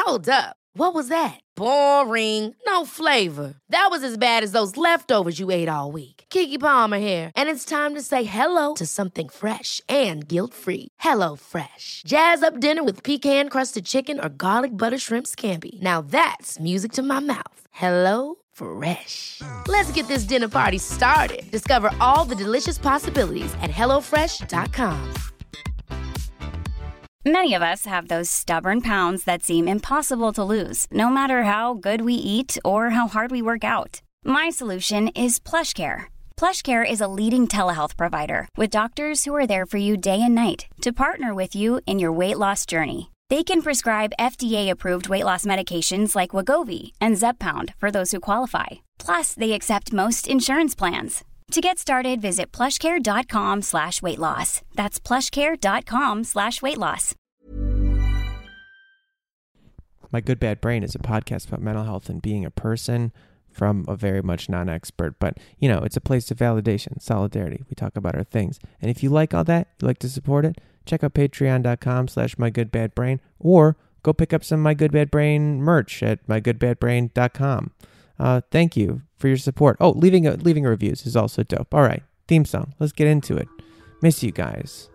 Hold up. What was that? Boring. No flavor. That was as bad as those leftovers you ate all week. Keke Palmer here, and it's time to say hello to something fresh and guilt-free. Hello Fresh. Jazz up dinner with pecan-crusted chicken or garlic butter shrimp scampi. Now that's music to my mouth. Hello Fresh. Let's get this dinner party started. Discover all the delicious possibilities at hellofresh.com. Many of us have those stubborn pounds that seem impossible to lose, no matter how good we eat or how hard we work out. My solution is PlushCare. PlushCare is a leading telehealth provider with doctors who are there for you day and night to partner with you in your weight loss journey. They can prescribe FDA-approved weight loss medications like Wegovy and Zepbound for those who qualify. Plus, they accept most insurance plans. To get started, visit plushcare.com/weightloss. That's plushcare.com/weightloss. My Good Bad Brain is a podcast about mental health and being a person from a very much non-expert. But, you know, it's a place of validation, solidarity. We talk about our things. And if you like all that, you like to support it, check out patreon.com/mygoodbadbrain or go pick up some My Good Bad Brain merch at mygoodbadbrain.com. Thank you for your support. Oh, leaving a reviews is also dope. All right, theme song. Let's get into it. Miss you guys.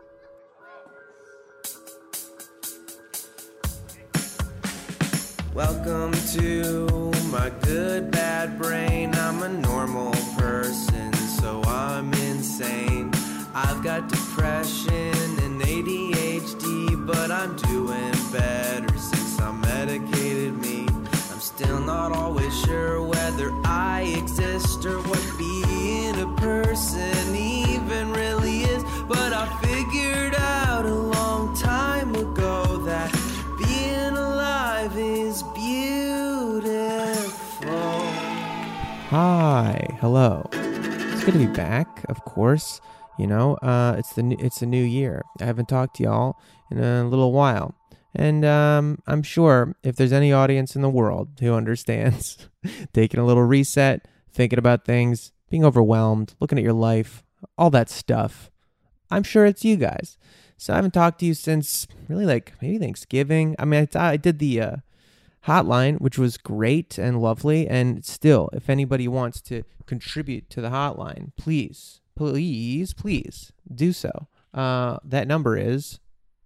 Welcome to My Good Bad Brain. I'm a normal person, so I'm insane. I've got depression and ADHD, but I'm doing better since I medicated me. Still not always sure whether I exist or what being a person even really is. But I figured out a long time ago that being alive is beautiful. Hi, hello. It's good to be back, of course. You know, it's the new year. I haven't talked to y'all in a little while. And I'm sure if there's any audience in the world who understands taking a little reset, thinking about things, being overwhelmed, looking at your life, all that stuff, I'm sure it's you guys. So I haven't talked to you since really like maybe Thanksgiving. I mean, I did the hotline, which was great and lovely. And still, if anybody wants to contribute to the hotline, please do so. That number is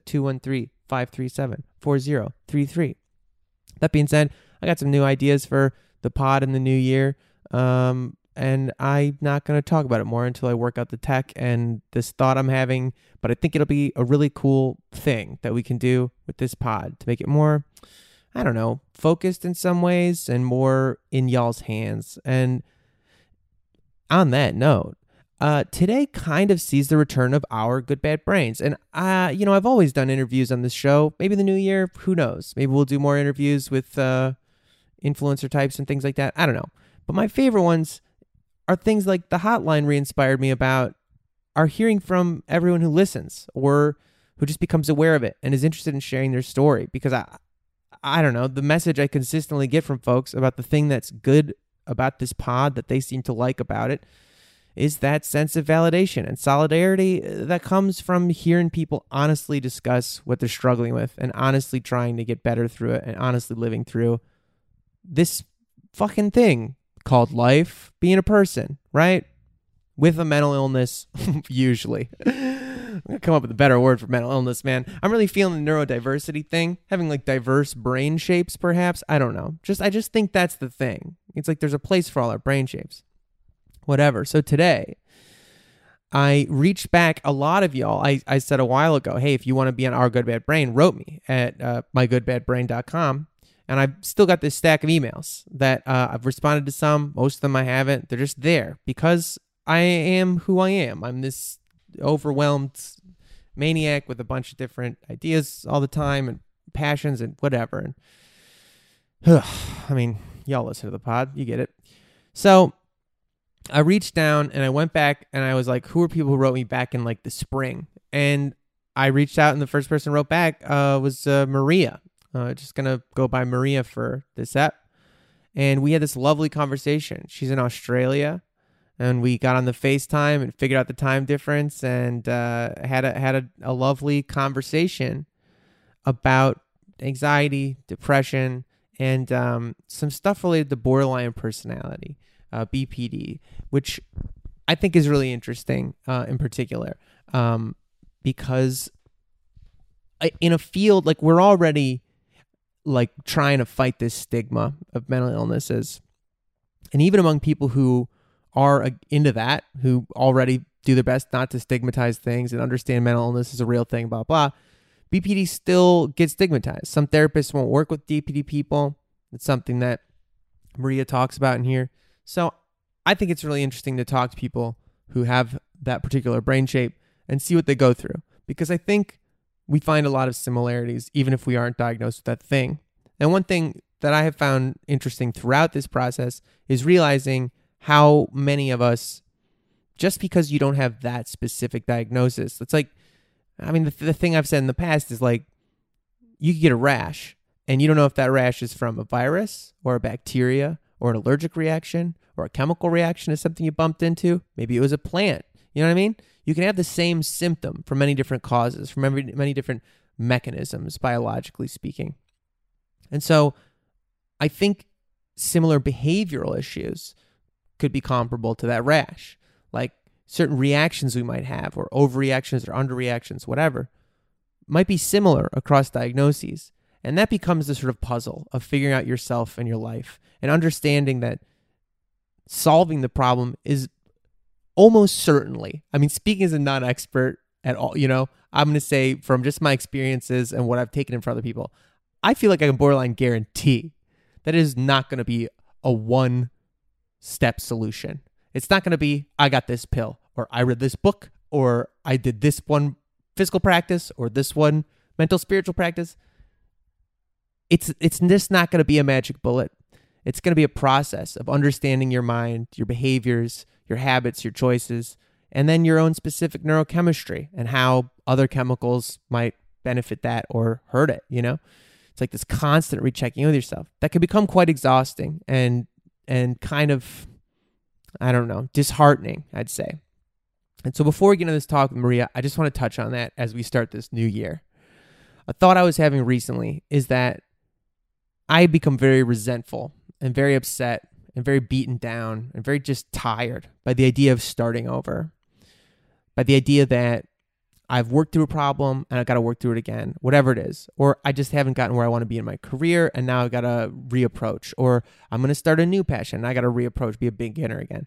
213-537-4033. That being said, I got some new ideas for the pod in the new year, and I'm not going to talk about it more until I work out the tech and this thought I'm having, but I think it'll be a really cool thing that we can do with this pod to make it more, I don't know, focused in some ways and more in y'all's hands. And on that note, today kind of sees the return of our Good Bad Brains. And, I've always done interviews on this show. Maybe the new year, who knows? Maybe we'll do more interviews with influencer types and things like that. I don't know. But my favorite ones are things like the hotline re-inspired me about are hearing from everyone who listens or who just becomes aware of it and is interested in sharing their story. Because I don't know, the message I consistently get from folks about the thing that's good about this pod that they seem to like about it is that sense of validation and solidarity that comes from hearing people honestly discuss what they're struggling with and honestly trying to get better through it and honestly living through this fucking thing called life, being a person, right? With a mental illness, usually. I'm going to come up with a better word for mental illness, man. I'm really feeling the neurodiversity thing, having like diverse brain shapes, perhaps. I don't know. I just think that's the thing. It's like there's a place for all our brain shapes. Whatever. So today, I reached back. A lot of y'all, I said a while ago, hey, if you want to be on Our Good Bad Brain, wrote me at mygoodbadbrain.com. And I've still got this stack of emails that I've responded to some. Most of them I haven't. They're just there because I am who I am. I'm this overwhelmed maniac with a bunch of different ideas all the time and passions and whatever. And I mean, y'all listen to the pod. You get it. So I reached down and I went back and I was like, who are people who wrote me back in like the spring? And I reached out and the first person who wrote back was Maria. Just going to go by Maria for this ep. And we had this lovely conversation. She's in Australia and we got on the FaceTime and figured out the time difference and had a lovely conversation about anxiety, depression, and some stuff related to borderline personality, BPD, which I think is really interesting in particular, because in a field like we're already like trying to fight this stigma of mental illnesses, and even among people who are into that, who already do their best not to stigmatize things and understand mental illness is a real thing, blah, blah, BPD still gets stigmatized. Some therapists won't work with BPD people. It's something that Maria talks about in here. So I think it's really interesting to talk to people who have that particular brain shape and see what they go through, because I think we find a lot of similarities even if we aren't diagnosed with that thing. And one thing that I have found interesting throughout this process is realizing how many of us, just because you don't have that specific diagnosis, it's like, I mean, the thing I've said in the past is like, you could get a rash and you don't know if that rash is from a virus or a bacteria or an allergic reaction or a chemical reaction to something you bumped into. Maybe it was a plant. You know what I mean? You can have the same symptom from many different causes, from many different mechanisms, biologically speaking. And so I think similar behavioral issues could be comparable to that rash. Like certain reactions we might have, or overreactions or underreactions, whatever, might be similar across diagnoses. And that becomes the sort of puzzle of figuring out yourself and your life and understanding that solving the problem is almost certainly, I mean, speaking as a non-expert at all, you know, I'm going to say from just my experiences and what I've taken in for other people, I feel like I can borderline guarantee that it is not going to be a one-step solution. It's not going to be, I got this pill, or I read this book, or I did this one physical practice, or this one mental spiritual practice. It's just not going to be a magic bullet. It's going to be a process of understanding your mind, your behaviors, your habits, your choices, and then your own specific neurochemistry and how other chemicals might benefit that or hurt it, you know? It's like this constant rechecking with yourself. That can become quite exhausting and kind of, I don't know, disheartening, I'd say. And so before we get into this talk with Maria, I just want to touch on that as we start this new year. A thought I was having recently is that I become very resentful and very upset and very beaten down and very just tired by the idea of starting over, by the idea that I've worked through a problem and I've got to work through it again, whatever it is, or I just haven't gotten where I want to be in my career and now I've got to reapproach, or I'm going to start a new passion and I got to reapproach, be a beginner again.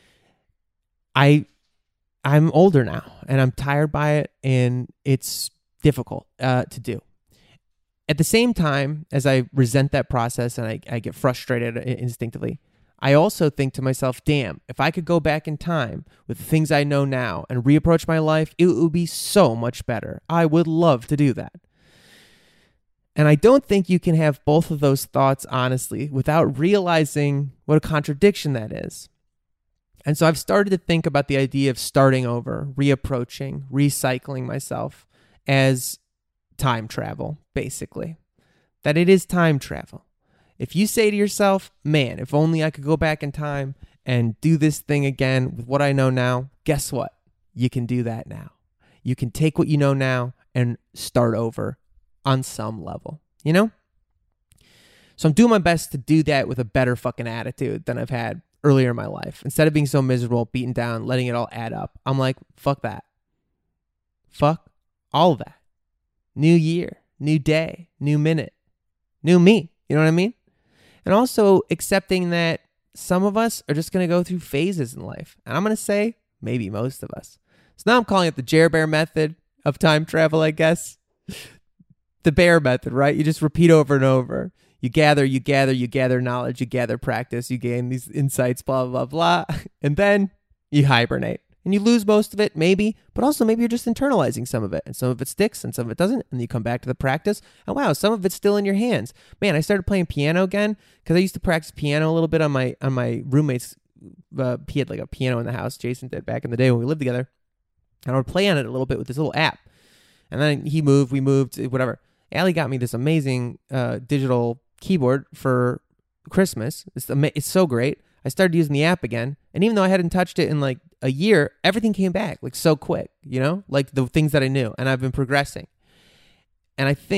I'm older now and I'm tired by it and it's difficult to do. At the same time, as I resent that process and I get frustrated instinctively, I also think to myself, damn, if I could go back in time with the things I know now and reapproach my life, it would be so much better. I would love to do that. And I don't think you can have both of those thoughts honestly without realizing what a contradiction that is. And so I've started to think about the idea of starting over, reapproaching, recycling myself as time travel, basically. That it is time travel. If you say to yourself, man, if only I could go back in time and do this thing again with what I know now, guess what? You can do that now. You can take what you know now and start over on some level, you know? So I'm doing my best to do that with a better fucking attitude than I've had earlier in my life. Instead of being so miserable, beaten down, letting it all add up, I'm like, fuck that. Fuck all of that. New year, new day, new minute, new me. You know what I mean? And also accepting that some of us are just going to go through phases in life. And I'm going to say maybe most of us. So now I'm calling it the Jer Bear method of time travel, I guess. The bear method, right? You just repeat over and over. You gather knowledge, you gather practice, you gain these insights, blah, blah, blah. And then you hibernate. And you lose most of it, maybe, but also maybe you're just internalizing some of it, and some of it sticks and some of it doesn't, and you come back to the practice, and wow, some of it's still in your hands. Man, I started playing piano again, because I used to practice piano a little bit on my roommate's, he had like a piano in the house, Jason did, back in the day when we lived together, and I would play on it a little bit with this little app, and then we moved, whatever. Allie got me this amazing digital keyboard for Christmas. It's so great. I started using the app again, and even though I hadn't touched it in like a year, everything came back like so quick, you know, like the things that I knew, and I've been progressing. And I think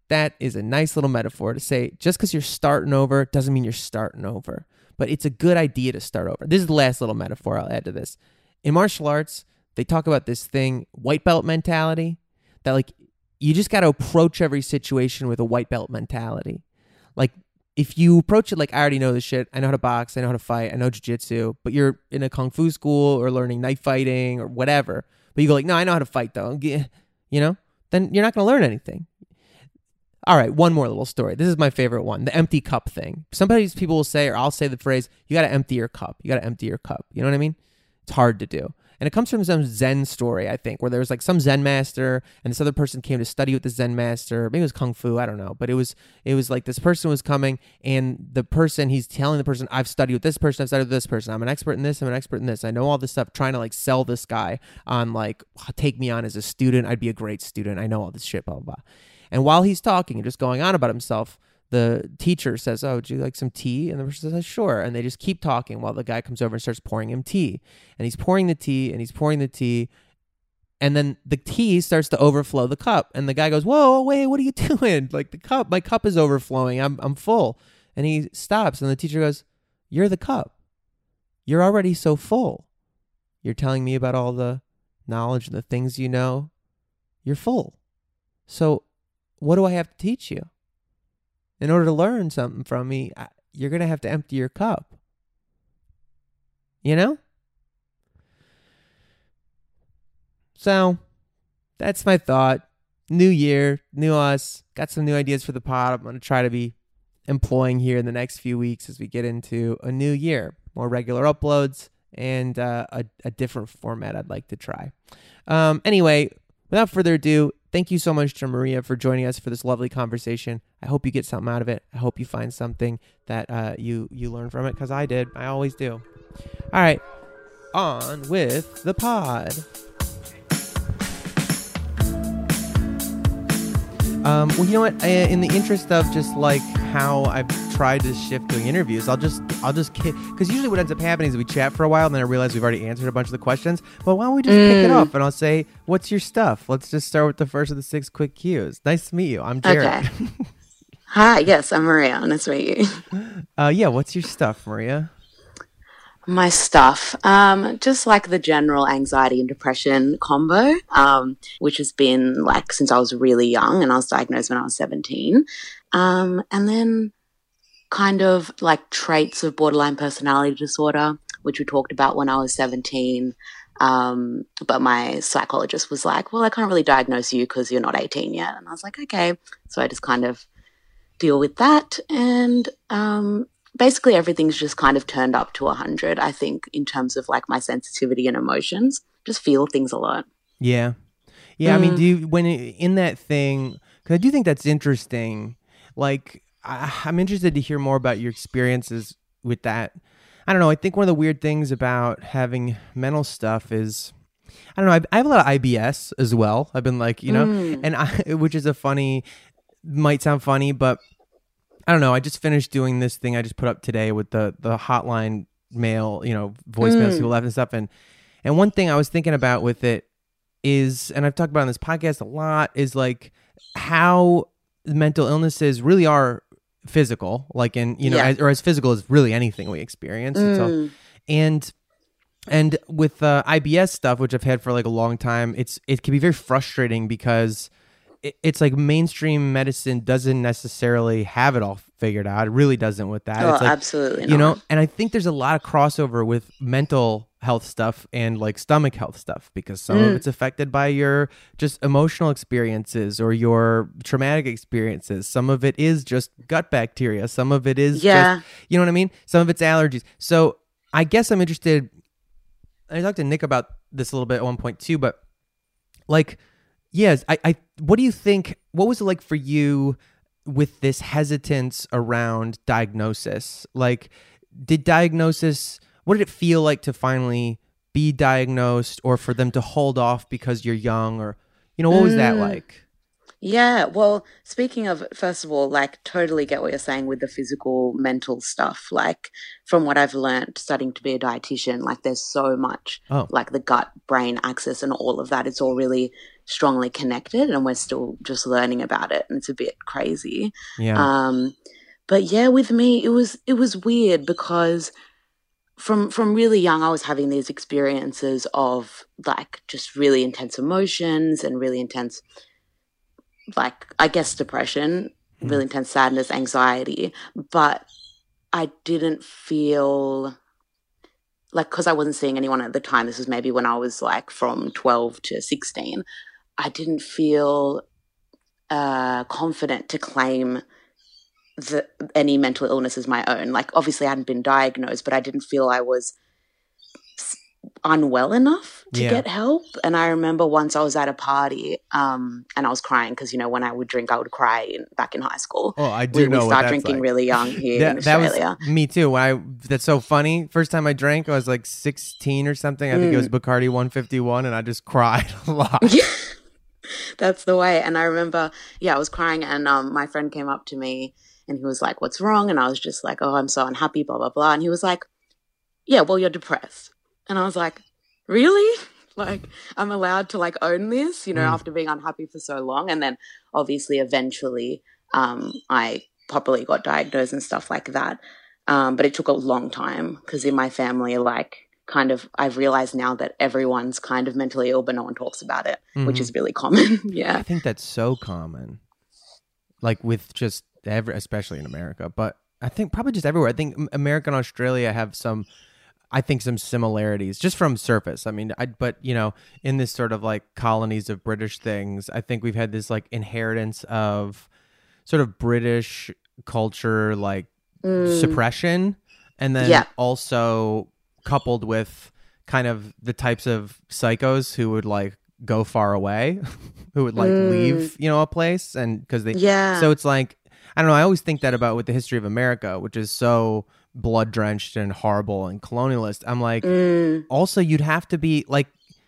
that is a nice little metaphor to say just because you're starting over doesn't mean you're starting over. But it's a good idea to start over. This is the last little metaphor I'll add to this. In martial arts, they talk about this thing, white belt mentality, that like you just got to approach every situation with a white belt mentality. Like if you approach it like, I already know this shit, I know how to box, I know how to fight, I know jiu-jitsu, but you're in a kung fu school or learning knife fighting or whatever, but you go like, no, I know how to fight though, you know, then you're not going to learn anything. All right, one more little story. This is my favorite one, the empty cup thing. Sometimes people will say, or I'll say the phrase, you got to empty your cup. You got to empty your cup. You know what I mean? It's hard to do. And it comes from some Zen story, I think, where there was like some Zen master and this other person came to study with the Zen master. Maybe it was Kung Fu, I don't know. But it was like this person was coming and the person, he's telling the person, I've studied with this person, I've studied with this person. I'm an expert in this, I'm an expert in this. I know all this stuff, trying to like sell this guy on like, take me on as a student. I'd be a great student. I know all this shit, blah, blah, blah. And while he's talking and just going on about himself, the teacher says, oh, would you like some tea? And the person says, sure. And they just keep talking while the guy comes over and starts pouring him tea. And he's pouring the tea and he's pouring the tea. And then the tea starts to overflow the cup. And the guy goes, whoa, wait, what are you doing? Like my cup is overflowing. I'm full. And he stops and the teacher goes, you're the cup. You're already so full. You're telling me about all the knowledge and the things you know. You're full. So what do I have to teach you? In order to learn something from me, you're going to have to empty your cup. You know? So, that's my thought. New year, new us. Got some new ideas for the pod I'm going to try to be employing here in the next few weeks as we get into a new year. More regular uploads and a different format I'd like to try. Anyway, without further ado, thank you so much to Maria for joining us for this lovely conversation. I hope you get something out of it. I hope you find something that you learn from it, because I did. I always do. All right, on with the pod. Well, you know what? In the interest of just like how I've tried to shift doing interviews, I'll just because usually what ends up happening is we chat for a while and then I realize we've already answered a bunch of the questions. But why don't we just kick it off and I'll say, what's your stuff? Let's just start with the first of the 6 quick cues. Nice to meet you. I'm Jared. Okay. Hi, yes, I'm Maria. Nice to meet you. Yeah, what's your stuff, Maria? My stuff, just like the general anxiety and depression combo, which has been like since I was really young, and I was diagnosed when I was 17. And then kind of like traits of borderline personality disorder, which we talked about when I was 17. But my psychologist was like, well, I can't really diagnose you because you're not 18 yet. And I was like, okay. So I just kind of deal with that. And basically everything's just kind of turned up to 100, I think, in terms of like my sensitivity and emotions. Just feel things a lot. Yeah. I mean, do you, in that thing, because I do think that's interesting. Like, I'm interested to hear more about your experiences with that. I don't know. I think one of the weird things about having mental stuff is, I don't know, I have a lot of IBS as well. I've been like, you know, and which is might sound funny, but I don't know. I just finished doing this thing I just put up today with the hotline mail, you know, voicemails people left and stuff. And one thing I was thinking about with it is, and I've talked about on this podcast a lot, is like how mental illnesses really are physical, like in, you know, or as physical as really anything we experience. And with IBS stuff, which I've had for like a long time, it can be very frustrating because it's like mainstream medicine doesn't necessarily have it all figured out. It really doesn't with that. Oh, it's like, absolutely not. You know, and I think there's a lot of crossover with mental health stuff and like stomach health stuff, because some of it's affected by your just emotional experiences or your traumatic experiences. Some of it is just gut bacteria. Some of it is just, you know what I mean? Some of it's allergies. So I guess I'm interested. I talked to Nick about this a little bit at one point too, but like, yes, I what do you think, what was it like for you with this hesitance around diagnosis? Like, what did it feel like to finally be diagnosed, or for them to hold off because you're young, or, you know, what was that like? Yeah, well, speaking of, first of all, like totally get what you're saying with the physical, mental stuff. Like from what I've learned studying to be a dietitian, like there's so much like the gut-brain axis and all of that. It's all really strongly connected, and we're still just learning about it, and it's a bit crazy. Yeah. But yeah, with me, it was weird because from really young, I was having these experiences of like just really intense emotions and really intense, like, I guess, depression, really intense sadness, anxiety. But I didn't feel like, because I wasn't seeing anyone at the time, this was maybe when I was like from 12 to 16, I didn't feel confident to claim any mental illness as my own. Like, obviously I hadn't been diagnosed, but I didn't feel I was unwell enough to get help. And I remember once I was at a party and I was crying because, you know, when I would drink, I would cry back in high school. Oh, I do know we what start that's drinking like. really young here in Australia. Was me too. That's so funny. First time I drank, I was like 16 or something. I think it was Bacardi 151, and I just cried a lot. Yeah. That's the way. And I remember, I was crying, and my friend came up to me and he was like, "What's wrong?" And I was just like, "Oh, I'm so unhappy, blah, blah, blah." And he was like, "Yeah, well, you're depressed." And I was like, "Really? Like, I'm allowed to like own this, you know, after being unhappy for so long?" And then obviously eventually I properly got diagnosed and stuff like that. But it took a long time because in my family, like, kind of, I've realized now that everyone's kind of mentally ill, but no one talks about it, which is really common. Yeah. I think that's so common. Like with just especially in America, but I think probably just everywhere. I think America and Australia have some similarities just from surface. I mean, but you know, in this sort of like colonies of British things, I think we've had this like inheritance of sort of British culture, like suppression, and then also coupled with kind of the types of psychos who would like go far away, who would like leave, you know, a place, and because they, so it's like, I don't know. I always think that about with the history of America, which is so blood drenched and horrible and colonialist. I'm like, also you'd have to be like,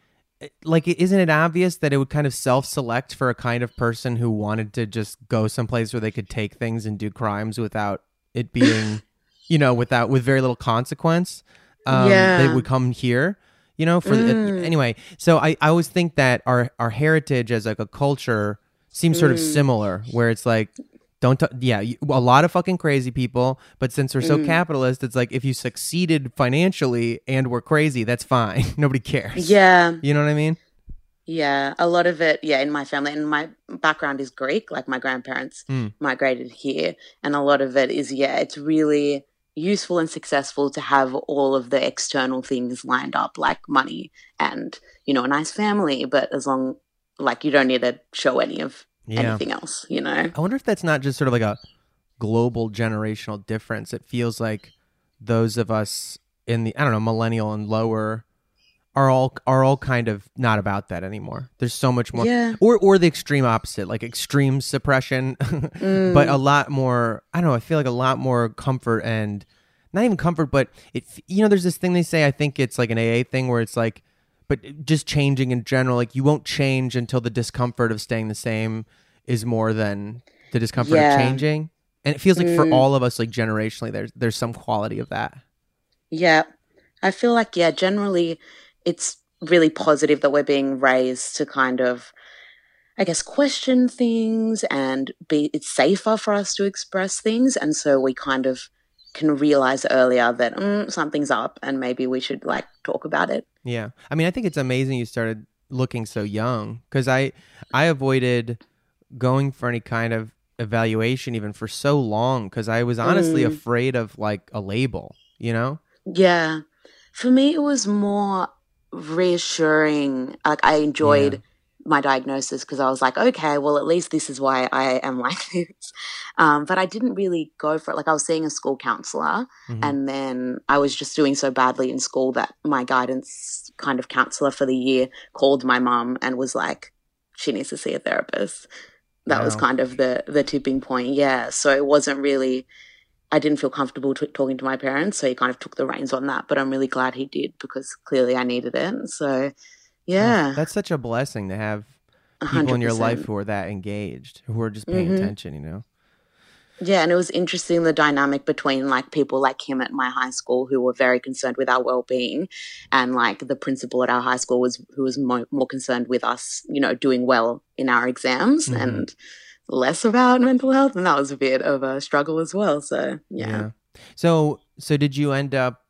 isn't it obvious that it would kind of self-select for a kind of person who wanted to just go someplace where they could take things and do crimes without it being, you know, with very little consequence? They would come here, you know, for anyway. So I always think that our heritage as like a culture seems sort of similar, where it's like, a lot of fucking crazy people, but since we're so capitalist, it's like if you succeeded financially and were crazy, that's fine. Nobody cares. Yeah. You know what I mean? Yeah, a lot of it, in my family, and my background is Greek, like my grandparents migrated here, and a lot of it is, it's really useful and successful to have all of the external things lined up, like money and, you know, a nice family, but as long, like, you don't need to show any of anything else, you know? I wonder if that's not just sort of like a global generational difference. It feels like those of us in the, I don't know, millennial and lower are all kind of not about that anymore. There's so much more, or the extreme opposite, like extreme suppression, but a lot more, I don't know, I feel like a lot more comfort, and not even comfort, but it, you know, there's this thing they say, I think it's like an AA thing where it's like, but just changing in general, like you won't change until the discomfort of staying the same is more than the discomfort of changing. And it feels like for all of us, like generationally, there's some quality of that. Yeah. I feel like, generally it's really positive that we're being raised to kind of, I guess, question things, and it's safer for us to express things. And so we kind of can realize earlier that something's up and maybe we should like talk about it. Yeah. I mean, I think it's amazing you started looking so young, because I avoided going for any kind of evaluation even for so long, because I was honestly afraid of like a label, you know? Yeah. For me, it was more reassuring. Like, I enjoyed my diagnosis because I was like, okay, well, at least this is why I am like this. But I didn't really go for it. Like, I was seeing a school counselor, and then I was just doing so badly in school that my guidance kind of counselor for the year called my mum and was like, she needs to see a therapist. That was kind of the tipping point. Yeah. So it wasn't really, I didn't feel comfortable talking to my parents. So he kind of took the reins on that, but I'm really glad he did, because clearly I needed it. So yeah. That's such a blessing to have people 100%. In your life who are that engaged, who are just paying attention, you know? Yeah, and it was interesting the dynamic between like people like him at my high school who were very concerned with our well-being, and like the principal at our high school was who was more concerned with us, doing well in our exams and less about mental health, and that was a bit of a struggle as well. So yeah. So did you end up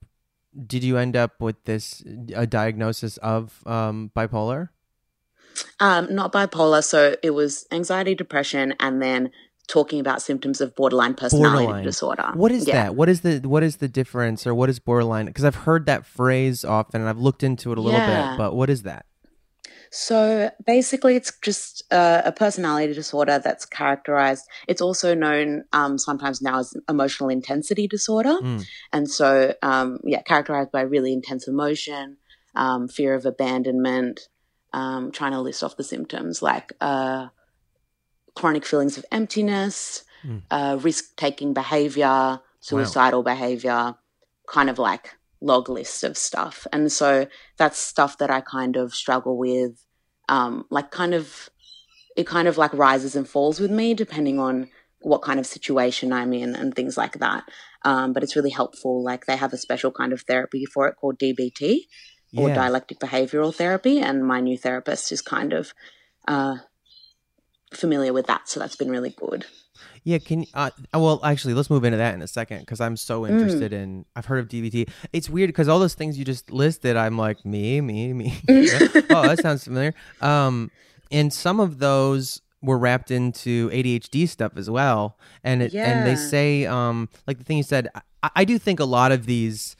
with this a diagnosis of bipolar? Not bipolar. So it was anxiety, depression, and then talking about symptoms of borderline personality disorder. What is that? What is the difference, or what is borderline? Because I've heard that phrase often and I've looked into it a little bit, but what is that? So basically it's just a personality disorder that's characterized. It's also known sometimes now as emotional intensity disorder. And so, characterized by really intense emotion, fear of abandonment, trying to list off the symptoms like chronic feelings of emptiness, risk-taking behavior, suicidal behavior, kind of like log lists of stuff. And so that's stuff that I kind of struggle with, it kind of like rises and falls with me depending on what kind of situation I'm in and things like that. But it's really helpful. Like they have a special kind of therapy for it called DBT or dialectic behavioral therapy. And my new therapist is kind of familiar with that. So that's been really good. Yeah, can well, actually, let's move into that in a second because I'm so interested in. I've heard of DBT. It's weird because all those things you just listed, I'm like me. Oh, that sounds familiar. And some of those were wrapped into ADHD stuff as well. And and they say, like the thing you said, I do think a lot of these,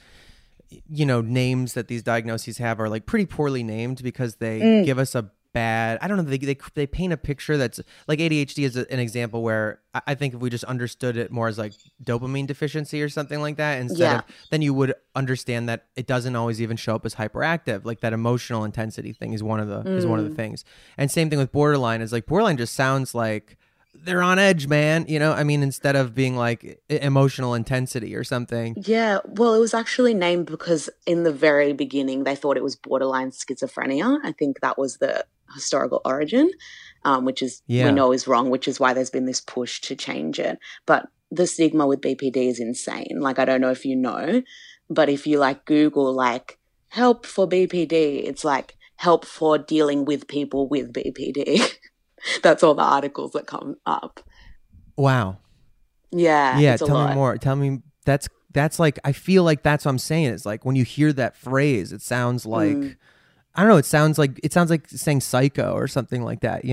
names that these diagnoses have are like pretty poorly named because they give us a bad, I don't know, they paint a picture that's like ADHD is an example where I think if we just understood it more as like dopamine deficiency or something like that instead of, then you would understand that it doesn't always even show up as hyperactive. Like that emotional intensity thing is one of the things. And same thing with borderline is like borderline just sounds like they're on edge, man. Instead of being like emotional intensity or something. Yeah, well, it was actually named because in the very beginning they thought it was borderline schizophrenia. I think that was the historical origin, which is we know is wrong, which is why there's been this push to change it. But the stigma with BPD is insane. Like, I don't know if you know, but if you like Google like help for BPD, it's like help for dealing with people with BPD. That's all the articles that come up. Wow. Yeah. Yeah. Tell me more. Tell me that's like, I feel like that's what I'm saying. It's like when you hear that phrase, it sounds like, I don't know. It sounds like saying psycho or something like that,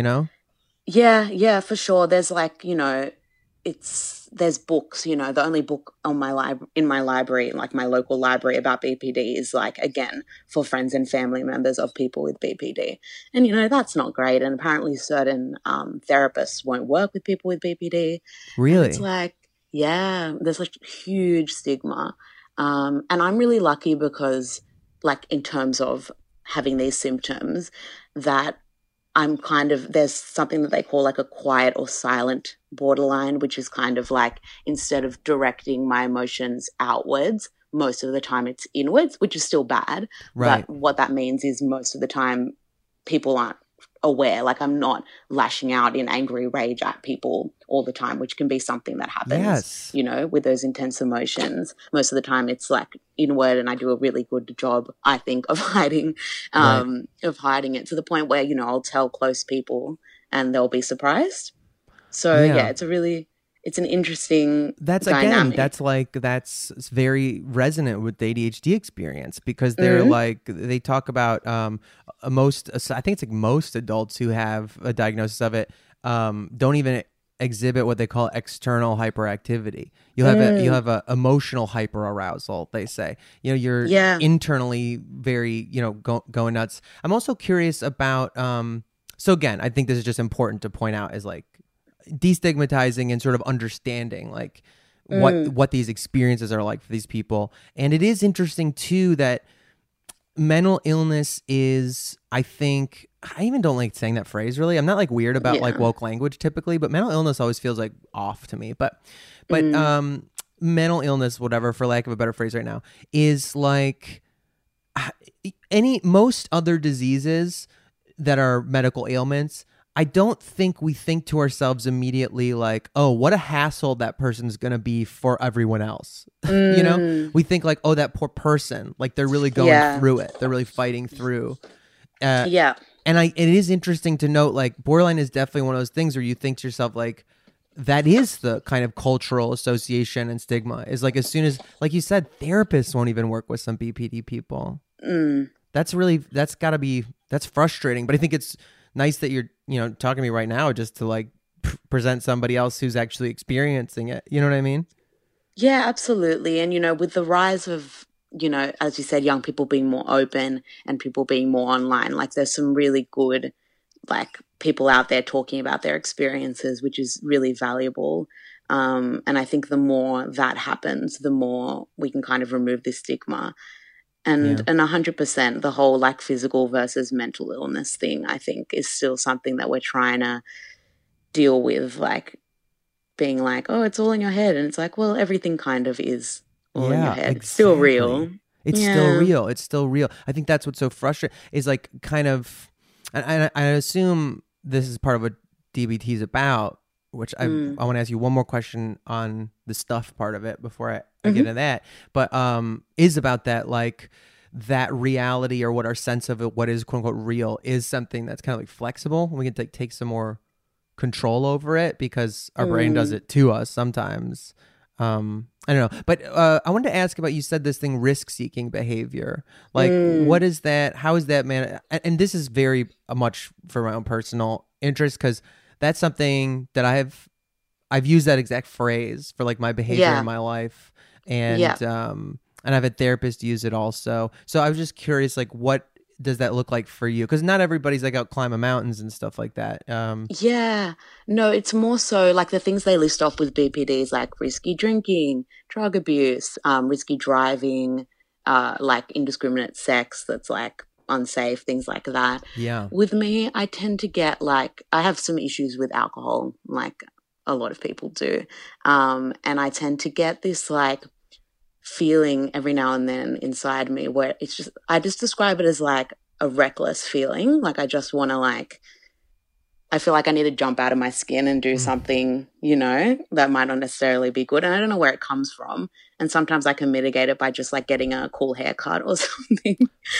Yeah, for sure. There's like, there's books, the only book on in my library, like my local library about BPD is like, again, for friends and family members of people with BPD. And, that's not great. And apparently certain therapists won't work with people with BPD. Really? And it's like, yeah, there's like huge stigma. And I'm really lucky because like in terms of having these symptoms that I'm kind of, there's something that they call like a quiet or silent borderline, which is kind of like instead of directing my emotions outwards, most of the time it's inwards, which is still bad. Right. But what that means is most of the time people aren't aware. Like I'm not lashing out in angry rage at people all the time, which can be something that happens, with those intense emotions. Most of the time it's like inward, and I do a really good job, I think, of hiding it to the point where, I'll tell close people and they'll be surprised. So it's an interesting dynamic. That's very resonant with the ADHD experience because they're like, they talk about most adults who have a diagnosis of it don't even exhibit what they call external hyperactivity. You'll have a emotional hyperarousal, they say. You're internally very, going nuts. I'm also curious about so again, I think this is just important to point out is like destigmatizing and sort of understanding like what these experiences are like for these people. And it is interesting too that mental illness is, I think, I even don't like saying that phrase really. I'm not like weird about like woke language typically, but mental illness always feels like off to me. But mental illness, whatever, for lack of a better phrase right now, is like most other diseases that are medical ailments, I don't think we think to ourselves immediately like, oh, what a hassle that person's going to be for everyone else. You know, we think like, oh, that poor person, like they're really going through it. They're really fighting through. Yeah. And it is interesting to note, like, borderline is definitely one of those things where you think to yourself, like, that is the kind of cultural association and stigma is like, as soon as, like you said, therapists won't even work with some BPD people. That's frustrating. But I think it's nice that you're, talking to me right now just to like present somebody else who's actually experiencing it. You know what I mean? Yeah, absolutely. And, with the rise of, as you said, young people being more open and people being more online, like there's some really good, like people out there talking about their experiences, which is really valuable. And I think the more that happens, the more we can kind of remove this stigma. And 100%, the whole like physical versus mental illness thing, I think is still something that we're trying to deal with, like being like, oh, it's all in your head. And it's like, well, everything kind of is all in your head. Exactly. It's still real. It's still real. It's still real. I think that's what's so frustrating is like kind of, and I assume this is part of what DBT is about, which I want to ask you one more question on the stuff part of it before I get into that. But is about that, like that reality or what our sense of it, what is quote unquote real, is something that's kind of like flexible. We can take some more control over it because our brain does it to us sometimes. I don't know, but I wanted to ask about, you said this thing, risk-seeking behavior. Like, what is that? How is that, man? And this is very much for my own personal interest because that's something that I've used that exact phrase for like my behavior in my life, and I've had therapists use it also. So I was just curious, like, what does that look like for you? Because not everybody's like out climbing mountains and stuff like that. Yeah. No, it's more so like the things they list off with BPDs, like risky drinking, drug abuse, risky driving, like indiscriminate sex that's like unsafe, things like that. Yeah. With me, I tend to get like, I have some issues with alcohol, like a lot of people do. And I tend to get this like feeling every now and then inside me where it's just, I just describe it as like a reckless feeling. Like I just want to like, I feel like I need to jump out of my skin and do something, that might not necessarily be good. And I don't know where it comes from. And sometimes I can mitigate it by just like getting a cool haircut or something.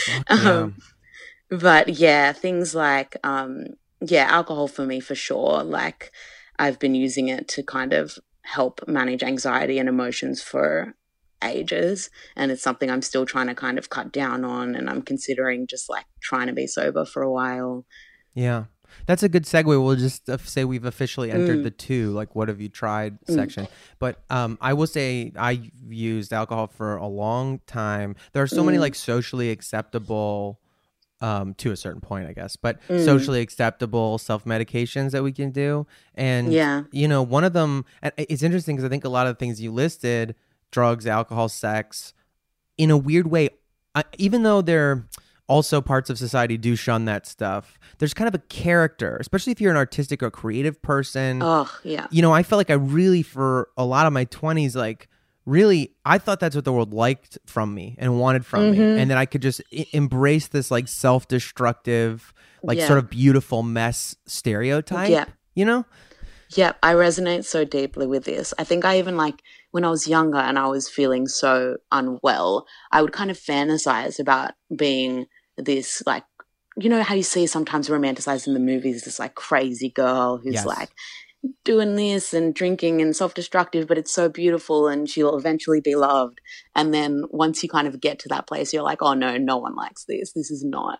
But yeah, things like, alcohol for me for sure. Like I've been using it to kind of help manage anxiety and emotions for ages, and it's something I'm still trying to kind of cut down on, and I'm considering just like trying to be sober for a while. Yeah, that's a good segue. We'll just say we've officially entered the 2, like what have you tried section. But I will say I used alcohol for a long time. There are so many like socially acceptable to a certain point, I guess, but socially acceptable self-medications that we can do. And one of them, it's interesting because I think a lot of the things you listed, drugs, alcohol, sex, in a weird way, even though they're also parts of society do shun that stuff, there's kind of a character, especially if you're an artistic or creative person. Oh, yeah. I felt like I really, for a lot of my 20s, like really, I thought that's what the world liked from me and wanted from me. And that I could just embrace this like self-destructive, like sort of beautiful mess stereotype, Yeah, I resonate so deeply with this. I think I even like when I was younger and I was feeling so unwell, I would kind of fantasize about being this like, how you see sometimes romanticized in the movies, this like crazy girl who's like doing this and drinking and self-destructive, but it's so beautiful and she'll eventually be loved. And then once you kind of get to that place, you're like, oh no, no one likes this. This is not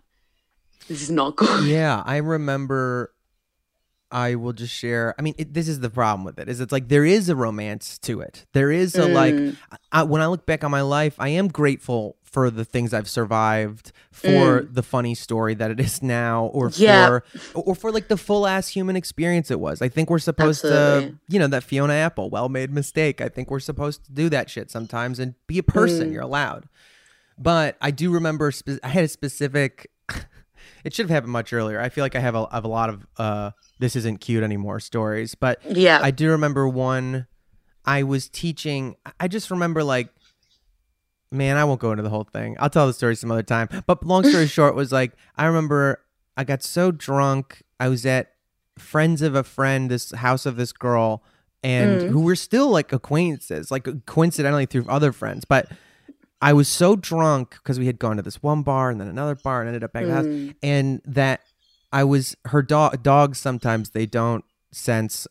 good. Yeah, I remember. I will just share. I mean, this is the problem with it. Is it's like there is a romance to it. There is a like. When I look back on my life, I am grateful for the things I've survived, for the funny story that it is now, or for like the full ass human experience it was. I think we're supposed to, that Fiona Apple, well-made mistake. I think we're supposed to do that shit sometimes and be a person. You're allowed. But I do remember I had a specific. It should have happened much earlier. I feel like I have a lot of this isn't cute anymore stories. But I do remember one I was teaching. I just remember like, man, I won't go into the whole thing. I'll tell the story some other time. But long story short was like, I remember I got so drunk. I was at friends of a friend, this house of this girl, and who were still like acquaintances, like coincidentally through other friends. But I was so drunk because we had gone to this one bar and then another bar and ended up back at the house, and that I was her dogs. Sometimes they don't sense.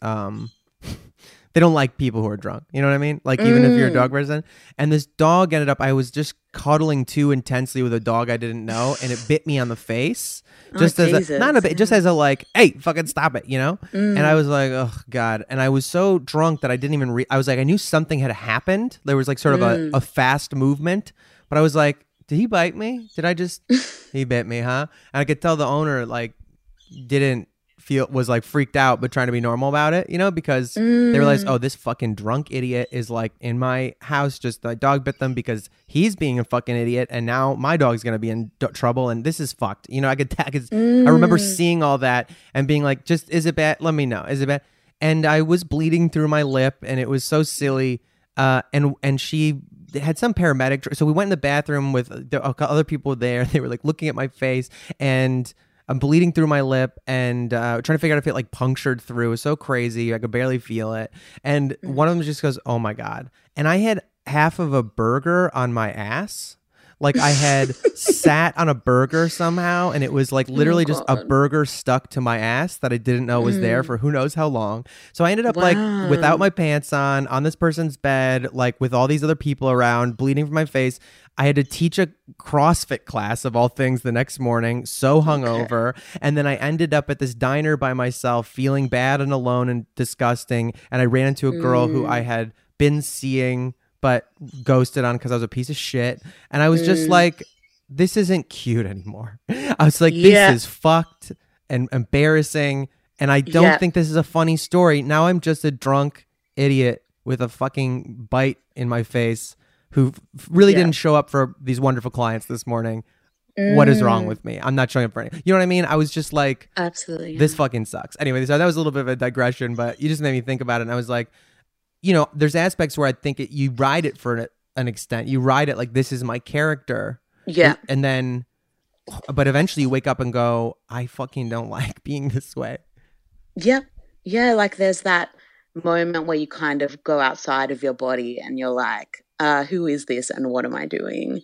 They don't like people who are drunk. You know what I mean? Like, even if you're a dog person. And this dog ended up, I was just cuddling too intensely with a dog I didn't know, and it bit me on the face. Just as a, not a bit, just as a like, hey, fucking stop it, you know? And I was like, oh God. And I was so drunk that I didn't even I was like, I knew something had happened. There was like sort of a fast movement, but I was like, did he bite me? Did I just, he bit me, huh? And I could tell the owner like was like freaked out but trying to be normal about it, you know, because they realized, oh, this fucking drunk idiot is like in my house, just the dog bit them because he's being a fucking idiot, and now my dog's gonna be in trouble, and this is fucked, you know. I remember seeing all that and being like, just, is it bad? Let me know, is it bad? And I was bleeding through my lip, and it was so silly. And she had some paramedic, so we went in the bathroom with other people there. They were like looking at my face, and I'm bleeding through my lip and trying to figure out if it like punctured through. It was so crazy. I could barely feel it. And one of them just goes, oh my God. And I had half of a burger on my ass. Like I had sat on a burger somehow, and it was like literally just a burger stuck to my ass that I didn't know was there for who knows how long. So I ended up like without my pants on this person's bed, like with all these other people around, bleeding from my face. I had to teach a CrossFit class of all things the next morning, so hungover. And then I ended up at this diner by myself, feeling bad and alone and disgusting. And I ran into a girl who I had been seeing but ghosted on because I was a piece of shit. And I was just like, this isn't cute anymore. I was like, this is fucked and embarrassing. And I don't think this is a funny story. Now I'm just a drunk idiot with a fucking bite in my face who really didn't show up for these wonderful clients this morning. What is wrong with me? I'm not showing up for any. You know what I mean? I was just like, absolutely, this fucking sucks. Anyway, so that was a little bit of a digression, but you just made me think about it. And I was like, you know, there's aspects where I think you ride it for an extent. You ride it like, this is my character. Yeah. And then, but eventually you wake up and go, I fucking don't like being this way. Yeah. Yeah. Like there's that moment where you kind of go outside of your body and you're like, who is this and what am I doing?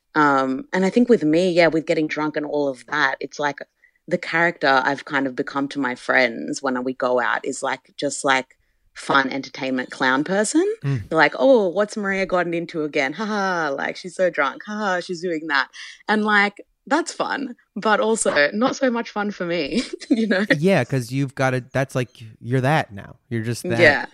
And I think with me, with getting drunk and all of that, it's like the character I've kind of become to my friends when we go out is like, just like fun entertainment clown person. They're like, oh, what's Maria gotten into again? Haha, like she's so drunk. Haha, she's doing that. And like, that's fun, but also not so much fun for me, you know? Yeah, because you've got to, that's like, you're that now. You're just that. Yeah.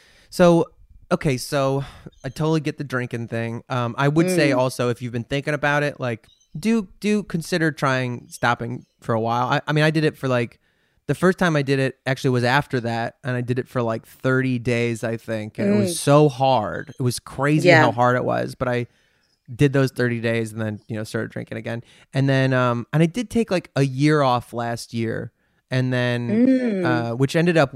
So, okay, so I totally get the drinking thing. I would say also, if you've been thinking about it, like, do consider trying stopping for a while. I mean, I did it for like, the first time I did it actually was after that, and I did it for like 30 days, I think, and it was so hard. It was crazy how hard it was, but I did those 30 days and then, you know, started drinking again. And then, and I did take like a year off last year, and then, which ended up,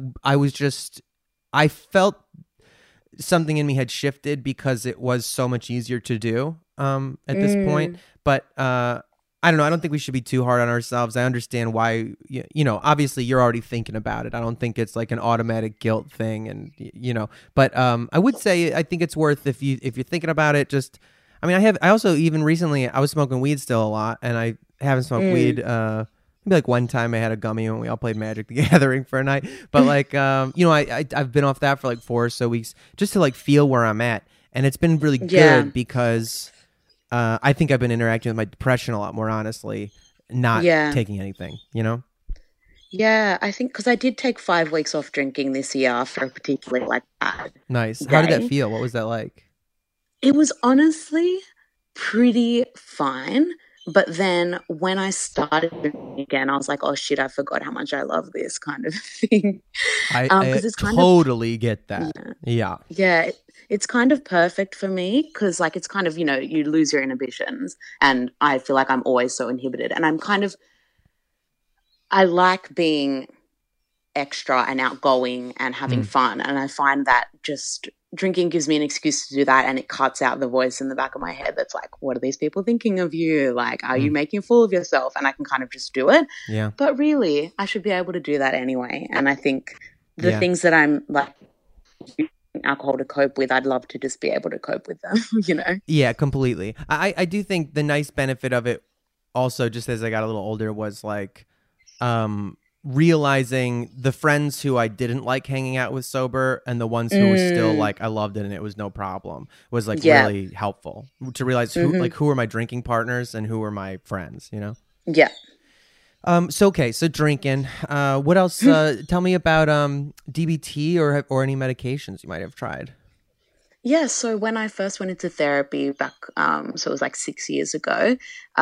I felt something in me had shifted because it was so much easier to do at this point. But I don't know. I don't think we should be too hard on ourselves. I understand why, you know, obviously you're already thinking about it. I don't think it's like an automatic guilt thing, and you know, but I would say I think it's worth, if you're thinking about it, just, I mean, I also even recently I was smoking weed still a lot, and I haven't smoked weed maybe like one time I had a gummy when we all played Magic the Gathering for a night. But like, you know, I've been off that for like 4 or so weeks just to like feel where I'm at. And it's been really good because I think I've been interacting with my depression a lot more honestly, not taking anything, you know? Yeah, I think because I did take 5 weeks off drinking this year after a particularly like bad Nice. day. How did that feel? What was that like? It was honestly pretty fine. But then when I started drinking again, I was like, oh shit, I forgot how much I love this kind of thing. I totally get that. Yeah. Yeah. It's kind of perfect for me because like it's kind of, you know, you lose your inhibitions, and I feel like I'm always so inhibited, and I like being extra and outgoing and having fun. And I find that just drinking gives me an excuse to do that, and it cuts out the voice in the back of my head that's like, what are these people thinking of you? Like, are you making a fool of yourself? And I can kind of just do it. Yeah. But really, I should be able to do that anyway. And I think the things that I'm like using alcohol to cope with, I'd love to just be able to cope with them, you know? Yeah, completely. I do think the nice benefit of it also, just as I got a little older, was like realizing the friends who I didn't like hanging out with sober and the ones who were still like, I loved it and it was no problem, was like really helpful to realize who were my drinking partners and who were my friends, you know? Yeah. So drinking. What else? Tell me about DBT or any medications you might have tried. Yeah, so when I first went into therapy back, so it was like 6 years ago,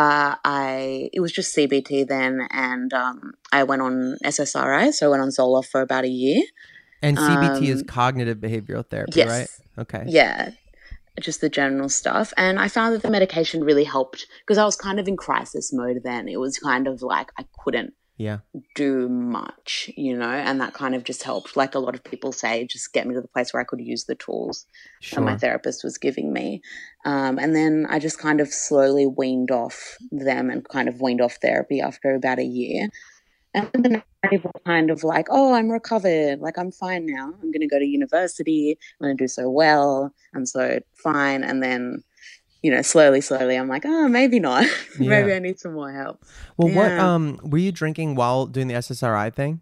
it was just CBT then, and I went on SSRI, so I went on Zoloft for about a year. And CBT is cognitive behavioral therapy, yes. right? Okay. Yeah, just the general stuff. And I found that the medication really helped because I was kind of in crisis mode then. It was kind of like I couldn't do much, you know, and that kind of just helped. Like a lot of people say, just get me to the place where I could use the tools that my therapist was giving me. And then I just kind of slowly weaned off them and kind of weaned off therapy after about a year. And then people kind of like, oh, I'm recovered. Like, I'm fine now. I'm going to go to university. I'm going to do so well. I'm so fine. And then, you know, slowly, I'm like, oh, maybe not. Maybe I need some more help. Well, what were you drinking while doing the SSRI thing?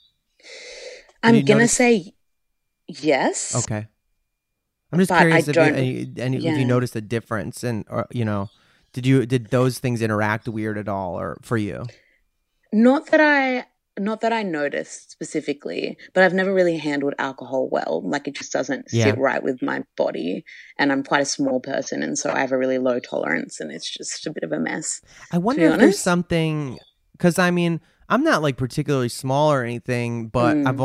I'm going to say yes. Okay. I'm just curious if you noticed a difference and, or, you know, did those things interact weird at all or for you? Not that I noticed specifically, but I've never really handled alcohol well. Like, it just doesn't sit right with my body, and I'm quite a small person, and so I have a really low tolerance, and it's just a bit of a mess. I wonder if there's something, because I mean, I'm not like particularly small or anything, but I've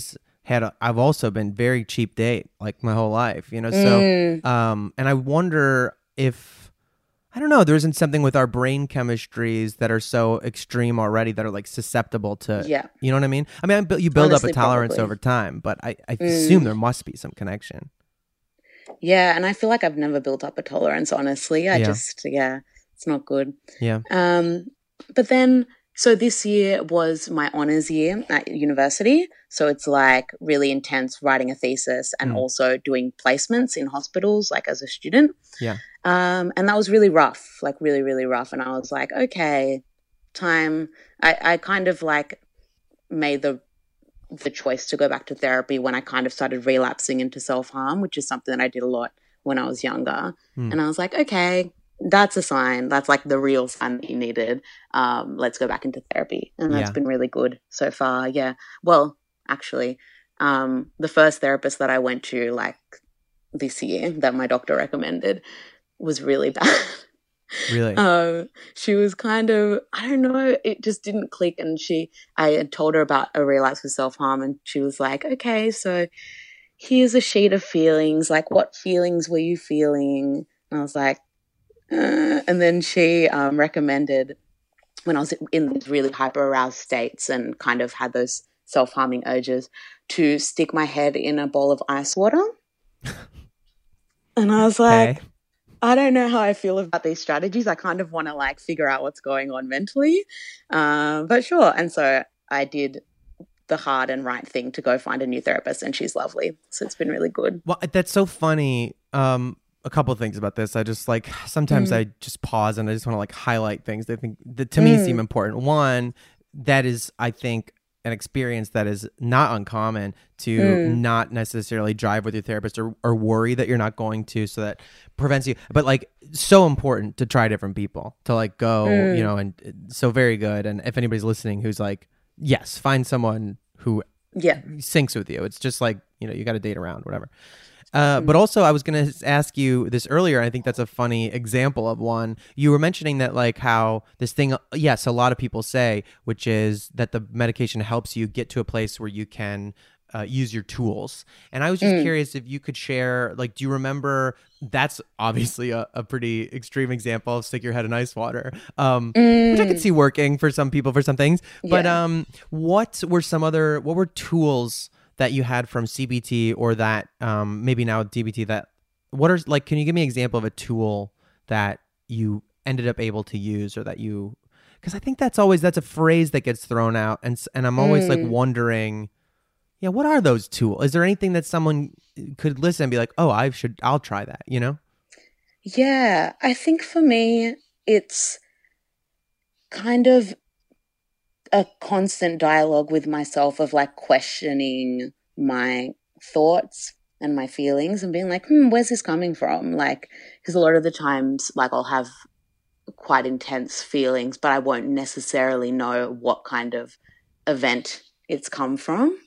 also been very cheap date like my whole life, you know. So, and I wonder if, I don't know, there isn't something with our brain chemistries that are so extreme already that are like susceptible to, you know what I mean? I mean, you build up a tolerance over time, but I assume there must be some connection. Yeah, and I feel like I've never built up a tolerance, honestly. It's not good. Yeah. But then, so this year was my honors year at university. So it's like really intense writing a thesis and also doing placements in hospitals, like as a student. Yeah. And that was really rough, like really, really rough. And I was like, okay, time. I kind of like made the choice to go back to therapy when I kind of started relapsing into self-harm, which is something that I did a lot when I was younger. And I was like, okay, that's a sign. That's like the real sign that you needed. Let's go back into therapy. And that's been really good so far. Yeah. Well, actually, the first therapist that I went to like this year that my doctor recommended was really bad. Really? She was kind of, I don't know, it just didn't click. And I had told her about a relapse with self-harm, and she was like, okay, so here's a sheet of feelings. Like, what feelings were you feeling? And I was like, and then she recommended, when I was in these really hyper-aroused states and kind of had those self-harming urges, to stick my head in a bowl of ice water. And I was like, I don't know how I feel about these strategies. I kind of want to like figure out what's going on mentally. But sure. And so I did the hard and right thing to go find a new therapist, and she's lovely. So it's been really good. Well, that's so funny. A couple of things about this. I just like, sometimes I just pause and I just want to like highlight things that I think that to me seem important. One, that is, I think, an experience that is not uncommon to not necessarily drive with your therapist or worry that you're not going to, so that prevents you. But like, so important to try different people, to like go, you know, and so very good. And if anybody's listening who's like, yes, find someone who syncs with you. It's just like, you know, you got to date around, whatever. But also, I was going to ask you this earlier. I think that's a funny example of one. You were mentioning that, like, how this thing, yes, a lot of people say, which is that the medication helps you get to a place where you can use your tools. And I was just curious if you could share, like, do you remember, that's obviously a pretty extreme example of stick your head in ice water, which I could see working for some people for some things. But what were tools that you had from CBT or that maybe now with DBT can you give me an example of a tool that you ended up able to use, or that you, because I think that's a phrase that gets thrown out, and I'm always like wondering, yeah, what are those tools? Is there anything that someone could listen and be like, oh, I'll try that, you know? Yeah, I think for me, it's kind of a constant dialogue with myself of like questioning my thoughts and my feelings and being like, where's this coming from? Like, because a lot of the times, like, I'll have quite intense feelings, but I won't necessarily know what kind of event it's come from.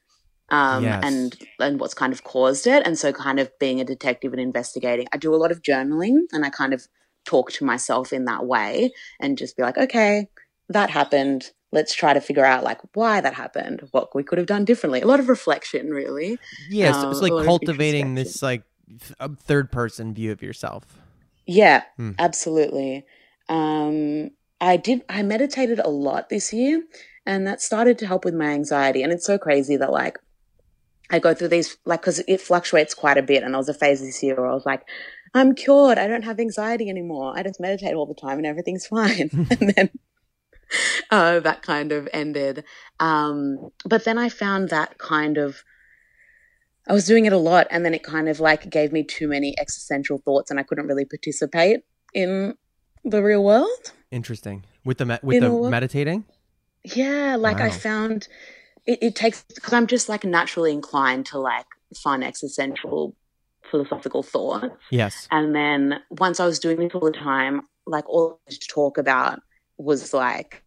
And what's kind of caused it. And so kind of being a detective and investigating, I do a lot of journaling, and I kind of talk to myself in that way and just be like, okay, that happened. Let's try to figure out like why that happened, what we could have done differently. A lot of reflection, really. Yeah, so it's like cultivating this like third person view of yourself. Yeah, absolutely. I meditated a lot this year, and that started to help with my anxiety. And it's so crazy that like I go through these, like, because it fluctuates quite a bit. And there was a phase this year where I was like, I'm cured. I don't have anxiety anymore. I just meditate all the time and everything's fine. And then that kind of ended. But then I found that kind of, I was doing it a lot, and then it kind of like gave me too many existential thoughts, and I couldn't really participate in the real world. Interesting. With the meditating? Yeah, like wow. I found it takes, because I'm just like naturally inclined to like fun existential philosophical thought. Yes. And then once I was doing this all the time, like all I used to talk about was like,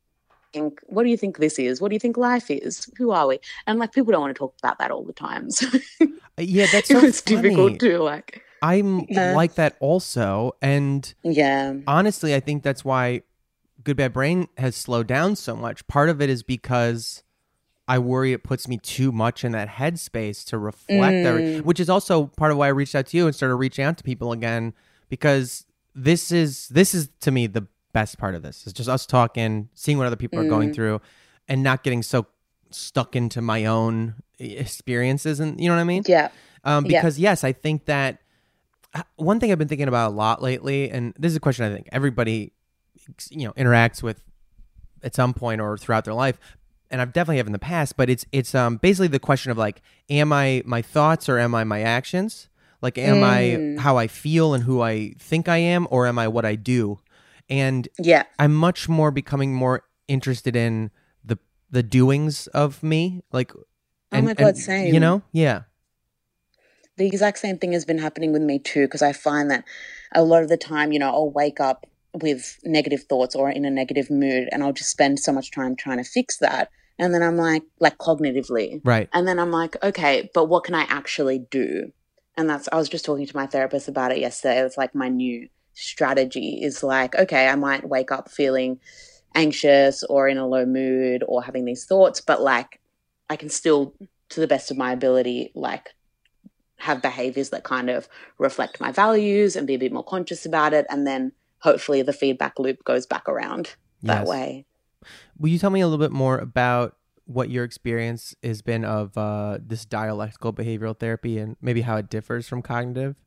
what do you think this is? What do you think life is? Who are we? And like people don't want to talk about that all the time. So yeah, that's so it's funny. difficult to like. I'm like that also, and yeah, honestly, I think that's why Good Bad Brain has slowed down so much. Part of it is because I worry it puts me too much in that headspace to reflect, which is also part of why I reached out to you and started reaching out to people again, because this is to me the best part of this. It's just us talking, seeing what other people are going through, and not getting so stuck into my own experiences, and you know what I mean? Yeah. Because yes, I think that one thing I've been thinking about a lot lately, and this is a question I think everybody, interacts with at some point or throughout their life, and I've definitely have in the past, but it's basically the question of like, am I my thoughts or am I my actions? Like, am I how I feel and who I think I am, or am I what I do? And I'm much more becoming more interested in the doings of me. Like, oh my God, same. Yeah. The exact same thing has been happening with me too, because I find that a lot of the time, I'll wake up with negative thoughts or in a negative mood, and I'll just spend so much time trying to fix that. And then I'm like cognitively. Right. And then I'm like, okay, but what can I actually do? And I was just talking to my therapist about it yesterday. It's like my new strategy is like, okay, I might wake up feeling anxious or in a low mood or having these thoughts, but like I can still, to the best of my ability, like have behaviors that kind of reflect my values and be a bit more conscious about it. And then hopefully the feedback loop goes back around that way. Will you tell me a little bit more about what your experience has been of this dialectical behavioral therapy and maybe how it differs from cognitive?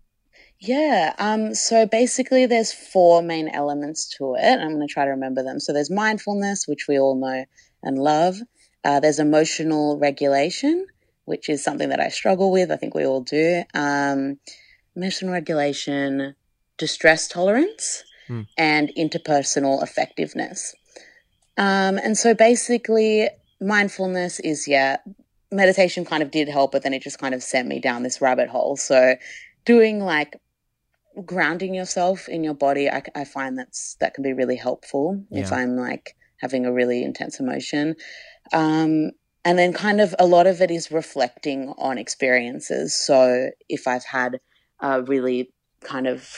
Yeah. So basically there's 4 main elements to it. I'm going to try to remember them. So there's mindfulness, which we all know and love. There's emotional regulation, which is something that I struggle with. I think we all do. Emotional regulation, distress tolerance, and interpersonal effectiveness. And so basically mindfulness is, meditation kind of did help, but then it just kind of sent me down this rabbit hole. So doing like grounding yourself in your body, I find that can be really helpful if I'm like having a really intense emotion. And then kind of a lot of it is reflecting on experiences. So if I've had a really kind of,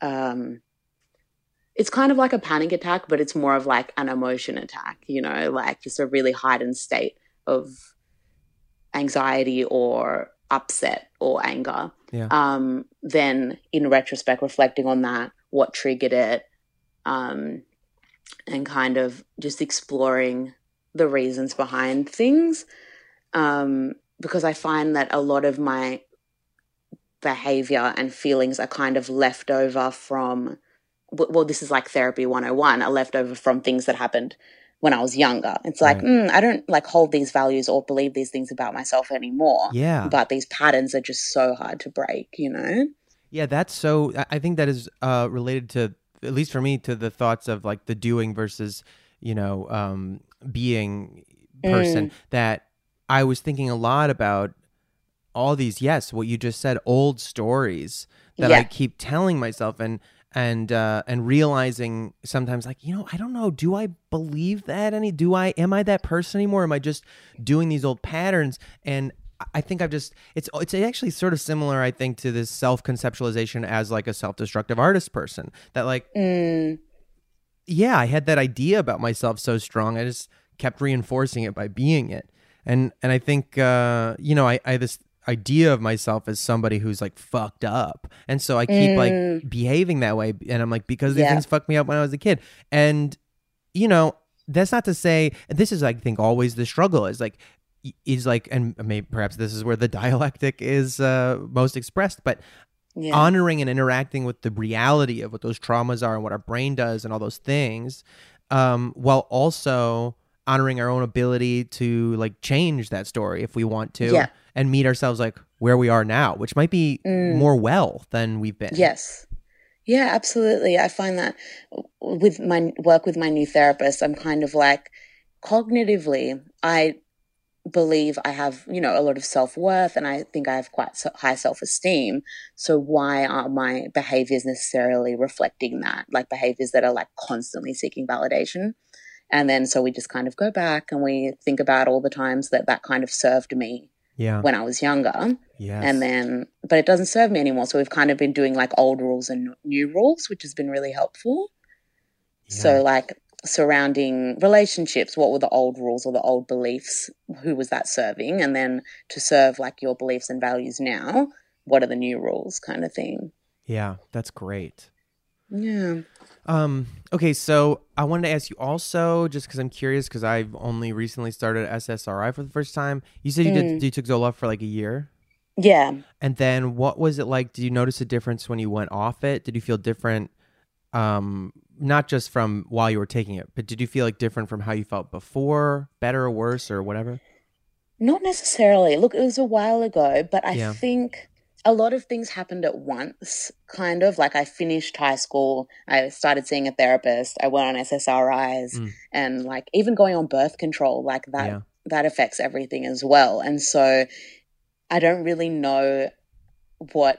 it's kind of like a panic attack, but it's more of like an emotion attack, like just a really heightened state of anxiety or upset or anger. Yeah. Then in retrospect, reflecting on that, what triggered it, and kind of just exploring the reasons behind things. Because I find that a lot of my behavior and feelings are kind of left over from, well, this is like therapy 101, are left over from things that happened when I was younger. It's like, Right. I don't like hold these values or believe these things about myself anymore. Yeah. But these patterns are just so hard to break, you know? Yeah, that's so. I think that is related to, at least for me, to the thoughts of like the doing versus, being person. That I was thinking a lot about all these. Yes, what you just said, old stories that I Yeah. keep telling myself, and realizing sometimes, like, I don't know, do I believe that am I that person anymore? Am I just doing these old patterns? And I think it's actually sort of similar, I think, to this self-conceptualization as like a self-destructive artist person, that like, yeah, I had that idea about myself so strong. I just kept reinforcing it by being it. And I think, I had this idea of myself as somebody who's like fucked up. And so I keep like behaving that way. And I'm like, because these Yeah. things fucked me up when I was a kid. And, that's not to say, this is, I think, always the struggle and maybe perhaps this is where the dialectic is most expressed, but Yeah. honoring and interacting with the reality of what those traumas are and what our brain does and all those things, while also honoring our own ability to like change that story if we want to, Yeah. and meet ourselves like where we are now, which might be more well than we've been. Yes. Yeah, absolutely. I find that with my work with my new therapist, I'm kind of like, cognitively, I believe I have, a lot of self-worth, and I think I have quite high self-esteem. So why are my behaviors necessarily reflecting that? Like behaviors that are like constantly seeking validation. And then so we just kind of go back and we think about all the times that kind of served me Yeah. when I was younger. Yes. And then, but it doesn't serve me anymore. So we've kind of been doing like old rules and new rules, which has been really helpful. Yeah. So like surrounding relationships, what were the old rules or the old beliefs? Who was that serving? And then to serve like your beliefs and values now, what are the new rules kind of thing? Yeah, that's great. Yeah. Okay, so I wanted to ask you also, just because I'm curious, because I've only recently started SSRI for the first time. You said you took Zoloft for like a year? Yeah. And then what was it like? Did you notice a difference when you went off it? Did you feel different, not just from while you were taking it, but did you feel like different from how you felt before, better or worse or whatever? Not necessarily. Look, it was a while ago, but I Yeah. think a lot of things happened at once, kind of. Like I finished high school, I started seeing a therapist, I went on SSRIs, and like even going on birth control, like that, Yeah. that affects everything as well. And so I don't really know what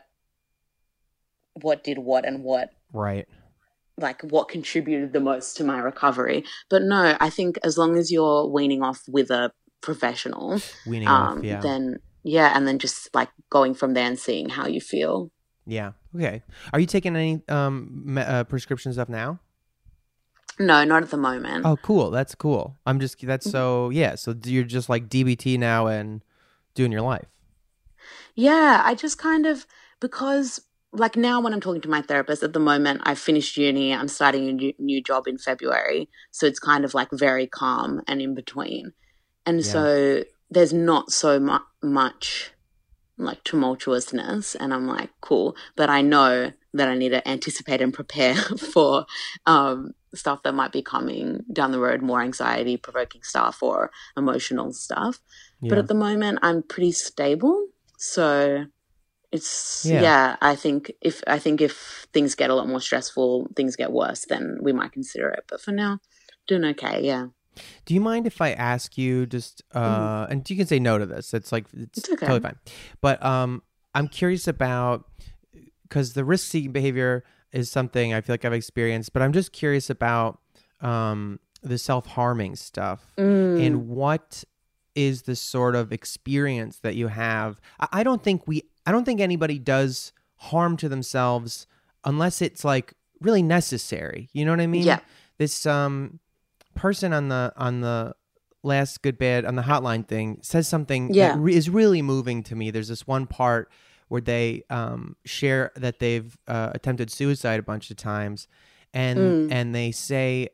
did what and what Right. contributed the most to my recovery. But no, I think as long as you're weaning off with a professional, Weaning off, yeah. then yeah, and then just like going from there and seeing how you feel. Yeah. Okay. Are you taking any prescription stuff now? No, not at the moment. Oh, cool. That's cool. So you're just like DBT now and doing your life. Yeah, I just kind of, because like now when I'm talking to my therapist at the moment, I've finished uni, I'm starting a new job in February. So it's kind of like very calm and in between. And Yeah. so there's not so much like tumultuousness, and I'm like, cool. But I know that I need to anticipate and prepare for stuff that might be coming down the road, more anxiety provoking stuff or emotional stuff. But Yeah. at the moment I'm pretty stable. So it's, Yeah. I think if things get a lot more stressful, things get worse, then we might consider it. But for now, doing okay, yeah. Do you mind if I ask you just, and you can say no to this. It's It's okay. totally fine. But I'm curious about, because the risk-seeking behavior is something I feel like I've experienced, but I'm just curious about the self-harming stuff and what is the sort of experience that you have. I don't think anybody does harm to themselves unless it's like really necessary. You know what I mean? Yeah. This person on the last good bad on the hotline thing says something Yeah. that is really moving to me. There's this one part where they share that they've attempted suicide a bunch of times, and they say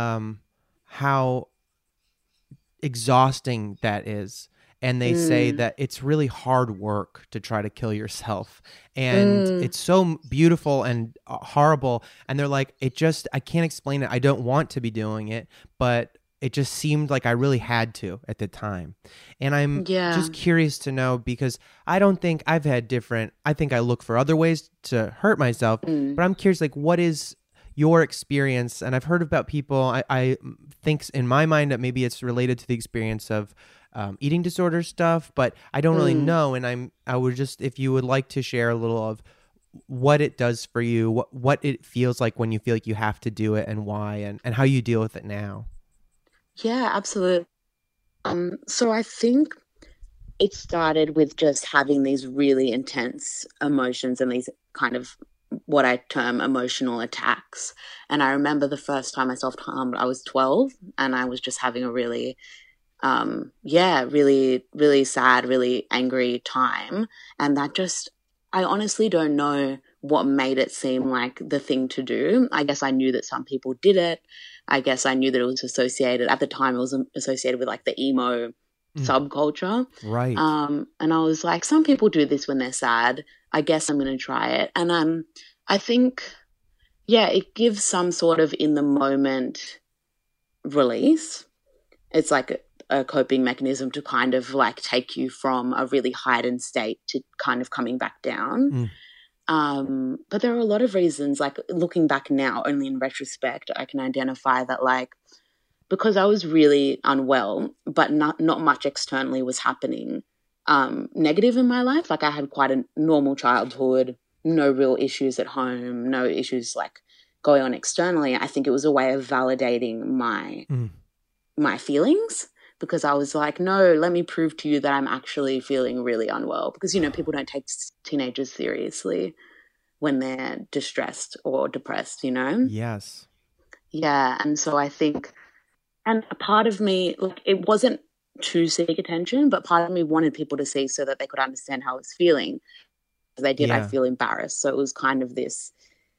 how exhausting that is. And they say that it's really hard work to try to kill yourself. And it's so beautiful and horrible. And they're like, I can't explain it. I don't want to be doing it, but it just seemed like I really had to at the time. And I'm just curious to know, because I don't think I've had I think I look for other ways to hurt myself, but I'm curious, like, what is your experience? And I've heard about people, I think in my mind that maybe it's related to the experience of eating disorder stuff, but I don't really know. And I would just, if you would like to share a little of what it does for you, what it feels like when you feel like you have to do it, and why, and how you deal with it now. Yeah, absolutely. So I think it started with just having these really intense emotions and these kind of what I term emotional attacks. And I remember the first time I self-harmed, I was 12, and I was just having a really really, really sad, really angry time. And that just, I honestly don't know what made it seem like the thing to do. I guess I knew that some people did it. I guess I knew that it was associated, at the time it was associated with like the emo subculture. Right. And I was like, some people do this when they're sad. I guess I'm going to try it. And I think, it gives some sort of in the moment release. It's like a coping mechanism to kind of like take you from a really heightened state to kind of coming back down. But there are a lot of reasons, like looking back now, only in retrospect, I can identify that, like, because I was really unwell, but not much externally was happening negative in my life. Like I had quite a normal childhood, no real issues at home, no issues like going on externally. I think it was a way of validating my feelings, because I was like, no, let me prove to you that I'm actually feeling really unwell. Because, people don't take teenagers seriously when they're distressed or depressed, Yes. Yeah. And so I think, and a part of me, like, it wasn't to seek attention, but part of me wanted people to see so that they could understand how I was feeling. As they did, I feel embarrassed. So it was kind of this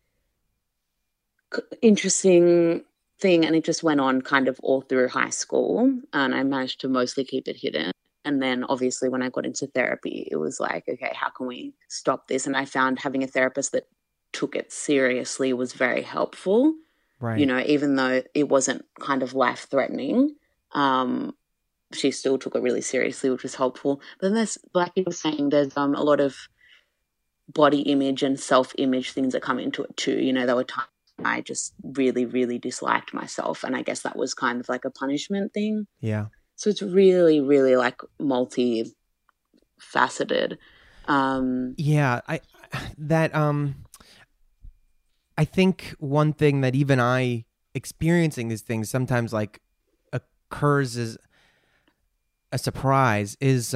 interesting thing, and it just went on kind of all through high school, and I managed to mostly keep it hidden. And then obviously when I got into therapy, it was like, okay, how can we stop this? And I found having a therapist that took it seriously was very helpful. Right. Even though it wasn't kind of life-threatening, she still took it really seriously, which was helpful. But then there's, like you were saying, there's a lot of body image and self-image things that come into it too. There were times I just really, really disliked myself, and I guess that was kind of like a punishment thing. Yeah. So it's really, really like multi-faceted. I think one thing that even I experiencing these things sometimes like occurs as a surprise is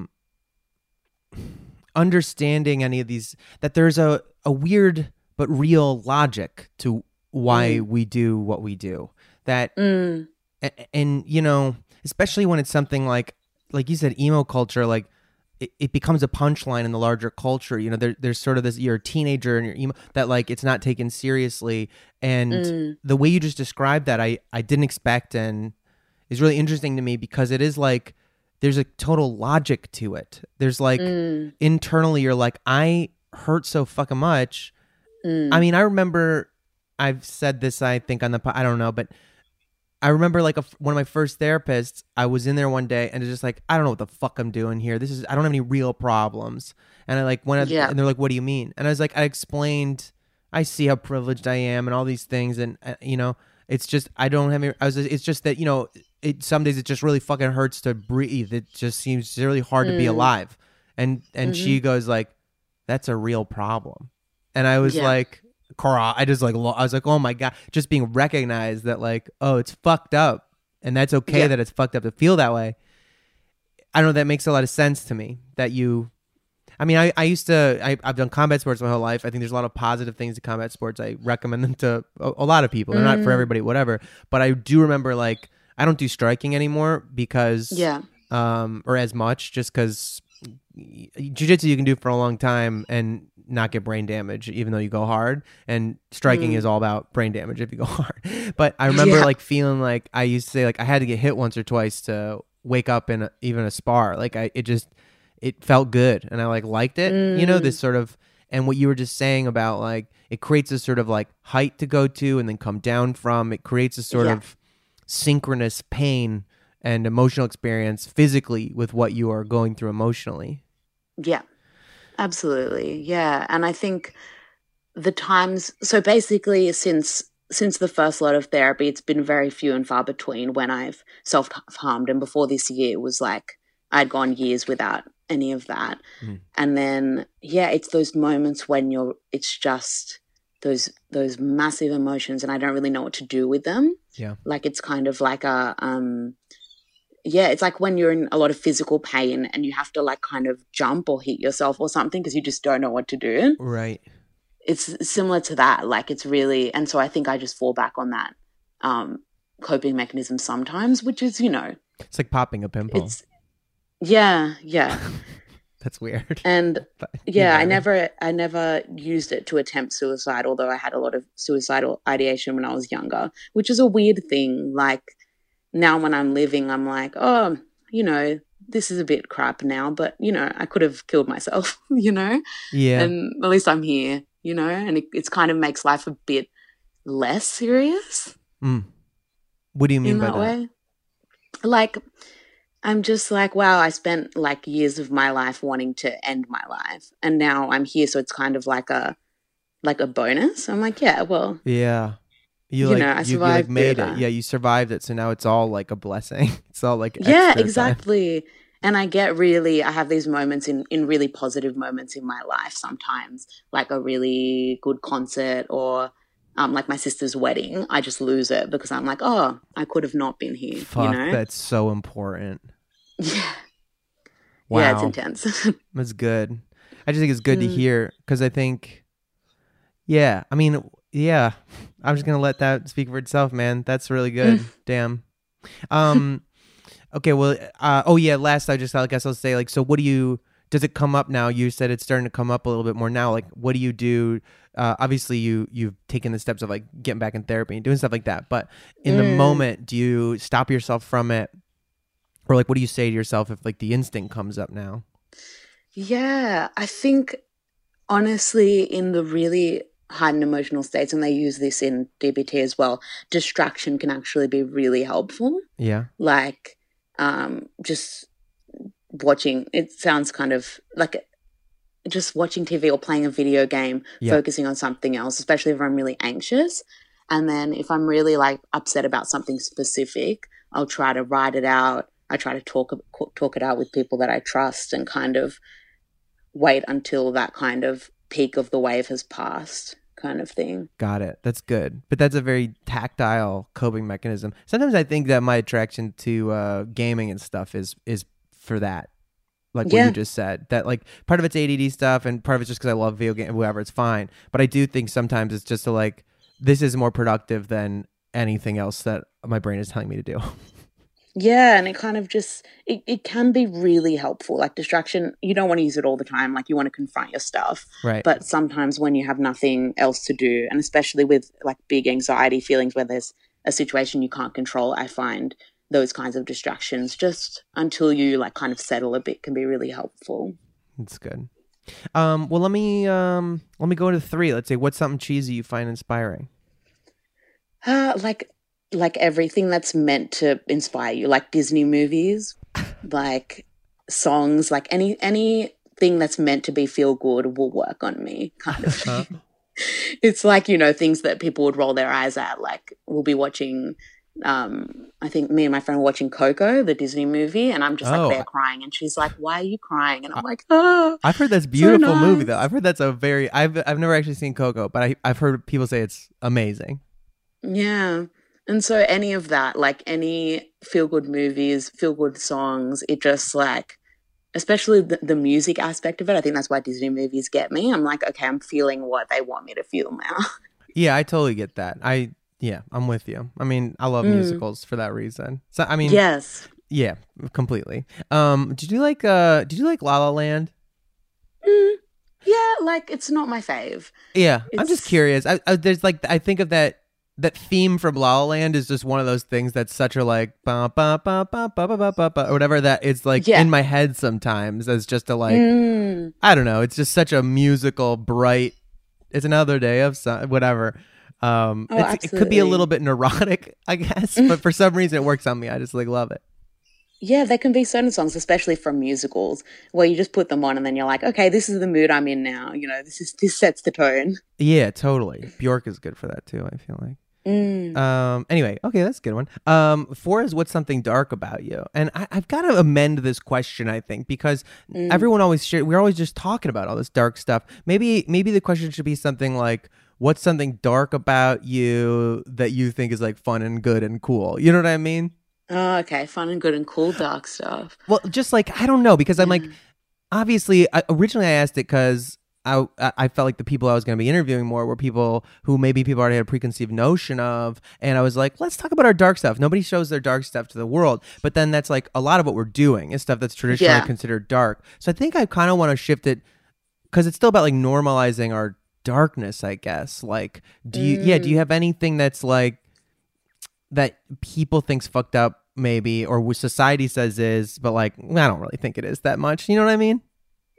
understanding any of these, that there's a weird but real logic to why we do what we do. That and especially when it's something like you said, emo culture, like it becomes a punchline in the larger culture. There's sort of this, you're a teenager and you're emo, that like it's not taken seriously. And the way you just described that, I didn't expect, and is really interesting to me, because it is like there's a total logic to it. There's like internally you're like, I hurt so fucking much. I mean, I remember I've said this, I think on I don't know, but I remember like one of my first therapists, I was in there one day and it's just like, I don't know what the fuck I'm doing here. I don't have any real problems. And I like went, and they're like, what do you mean? And I was like, I explained, I see how privileged I am and all these things. And it's just, I don't have any, it's just that, some days it just really fucking hurts to breathe. It just seems really hard to be alive. And she goes like, that's a real problem. And I was like, Cora, I was like, oh my God, just being recognized that like, oh, it's fucked up, and that's okay that it's fucked up to feel that way. I don't know, that makes a lot of sense to me that I've done combat sports my whole life. I think there's a lot of positive things to combat sports. I recommend them to a lot of people. They're not for everybody, whatever. But I do remember like, I don't do striking anymore because Yeah. or as much, just because jiu-jitsu you can do for a long time and not get brain damage even though you go hard, and striking is all about brain damage if you go hard. But I remember like feeling like I used to say like I had to get hit once or twice to wake up in even a spar. Like it felt good and I like liked it, you know, this sort of, and what you were just saying about like it creates a sort of like height to go to and then come down from. It creates a sort of synchronous pain and emotional experience physically with what you are going through emotionally. Yeah, absolutely. Yeah. And I think the times, so basically since the first lot of therapy, it's been very few and far between when I've self-harmed. And before this year, it was like I'd gone years without any of that. And then, it's those moments when it's just those massive emotions and I don't really know what to do with them. Yeah. Like it's kind of like it's like when you're in a lot of physical pain and you have to like kind of jump or hit yourself or something because you just don't know what to do. Right. It's similar to that. Like it's really, and so I think I just fall back on that coping mechanism sometimes, which is, you know. It's like popping a pimple. Yeah. That's weird. And I never used it to attempt suicide, although I had a lot of suicidal ideation when I was younger, which is a weird thing. Like now when I'm living, I'm like, oh, you know, this is a bit crap now, but, you know, I could have killed myself, you know? Yeah. And at least I'm here, you know, and it's kind of makes life a bit less serious. What do you mean by that? Way? Like, I'm just like, wow, I spent like years of my life wanting to end my life. And now I'm here. So it's kind of like a bonus. I'm like, yeah, well. Yeah. You survived you like made that. it. Yeah, you survived it. So now it's all like a blessing. It's all like exactly. Time. And I have these moments in really positive moments in my life sometimes, like a really good concert or like my sister's wedding. I just lose it because I'm like, oh, I could have not been here. Fuck, you know? That's so important. Yeah. Wow. Yeah, it's intense. That's good. I just think it's good to hear because I think, I'm just going to let that speak for itself, man. That's really good. Damn. Okay, well, last I guess I'll say, like, so what does it come up now? You said it's starting to come up a little bit more now. Like, what do you do? Obviously, you've taken the steps of, like, getting back in therapy and doing stuff like that. But in the moment, do you stop yourself from it? Or, like, what do you say to yourself if, like, the instinct comes up now? Yeah, I think, honestly, in the really heightened emotional states, and they use this in DBT as well, distraction can actually be really helpful. Yeah. Like, just watching, it sounds kind of like just watching TV or playing a video game, focusing on something else, especially if I'm really anxious. And then if I'm really like upset about something specific, I'll try to write it out. I try to talk it out with people that I trust and kind of wait until that kind of peak of the wave has passed, kind of thing. Got it. That's good. But that's a very tactile coping mechanism. Sometimes I think that my attraction to gaming and stuff is for that. Like what you just said. That like part of it's ADD stuff and part of it's just because I love video games, whatever, it's fine. But I do think sometimes it's just like, this is more productive than anything else that my brain is telling me to do. Yeah, and it kind of just, it can be really helpful. Like distraction, you don't want to use it all the time. Like you want to confront your stuff. Right. But sometimes when you have nothing else to do, and especially with like big anxiety feelings where there's a situation you can't control, I find those kinds of distractions just until you like kind of settle a bit can be really helpful. That's good. Well, let me go into 3. Let's say, what's something cheesy you find inspiring? Like everything that's meant to inspire you, like Disney movies, like songs, like anything that's meant to be feel good will work on me, kind of thing. It's like, you know, things that people would roll their eyes at. Like we'll be watching, I think me and my friend were watching Coco, the Disney movie, and I'm just like there crying, and she's like, "Why are you crying?" And I'm like, "Oh." I've heard that's a beautiful movie though. I've heard that's a very I've never actually seen Coco, but I've heard people say it's amazing. Yeah. And so any of that, like any feel-good movies, feel-good songs, it just like, especially the music aspect of it, I think that's why Disney movies get me. I'm like, okay, I'm feeling what they want me to feel now. Yeah, I totally get that. Yeah, I'm with you. I mean, I love musicals for that reason. So I mean, Yes. yeah, completely. Did you like La La Land? Yeah, like it's not my fave. Yeah, I'm just It's curious. There's like I think of that theme from La La Land is just one of those things that's such a like ba ba ba ba ba ba ba ba ba or whatever that it's like Yeah. in my head sometimes as just a like Mm. I don't know. It's just such a musical, bright. It's another day of sun, whatever. It could be a little Absolutely. bit neurotic, I guess, but for some reason it works on me. I just like love it. Yeah, there can be certain songs, especially from musicals, where you just put them on and then you're like, okay, this is the mood I'm in now. You know, this sets the tone. Yeah, totally. Bjork is good for that too. I feel like. Mm. Anyway, okay, that's a good one. Four is what's something dark about you, and I've got to amend this question. I think because everyone always we're always just talking about all this dark stuff. Maybe the question should be something like, what's something dark about you that you think is like fun and good and cool? You know what I mean? Oh, okay, fun and good and cool dark stuff. Well, just like I don't know because I'm like, obviously, originally I asked it because I felt like the people I was going to be interviewing more were people who maybe people already had a preconceived notion of, and I was like, let's talk about our dark stuff. Nobody shows their dark stuff to the world, but then that's like a lot of what we're doing is stuff that's traditionally Yeah. considered dark. So I think I kind of want to shift it because it's still about like normalizing our darkness, I guess. Like, do you have anything that's like that people think's fucked up maybe or what society says is, but like I don't really think it is that much. You know what I mean?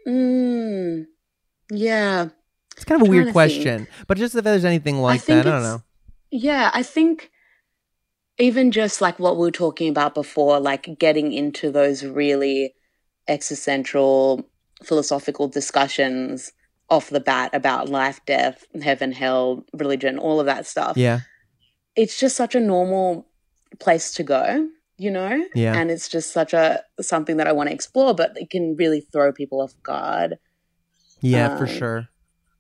Mm. Yeah. It's kind of a Trying weird to question, think. but just if there's anything like think that, I don't it's know. Yeah, I think even just like what we were talking about before, like getting into those really existential philosophical discussions off the bat about life, death, heaven, hell, religion, all of that stuff. Yeah, It's just such a normal place to go, you know? yeah, And it's just such a something that I want to explore, but it can really throw people off guard. yeah, for Um, sure.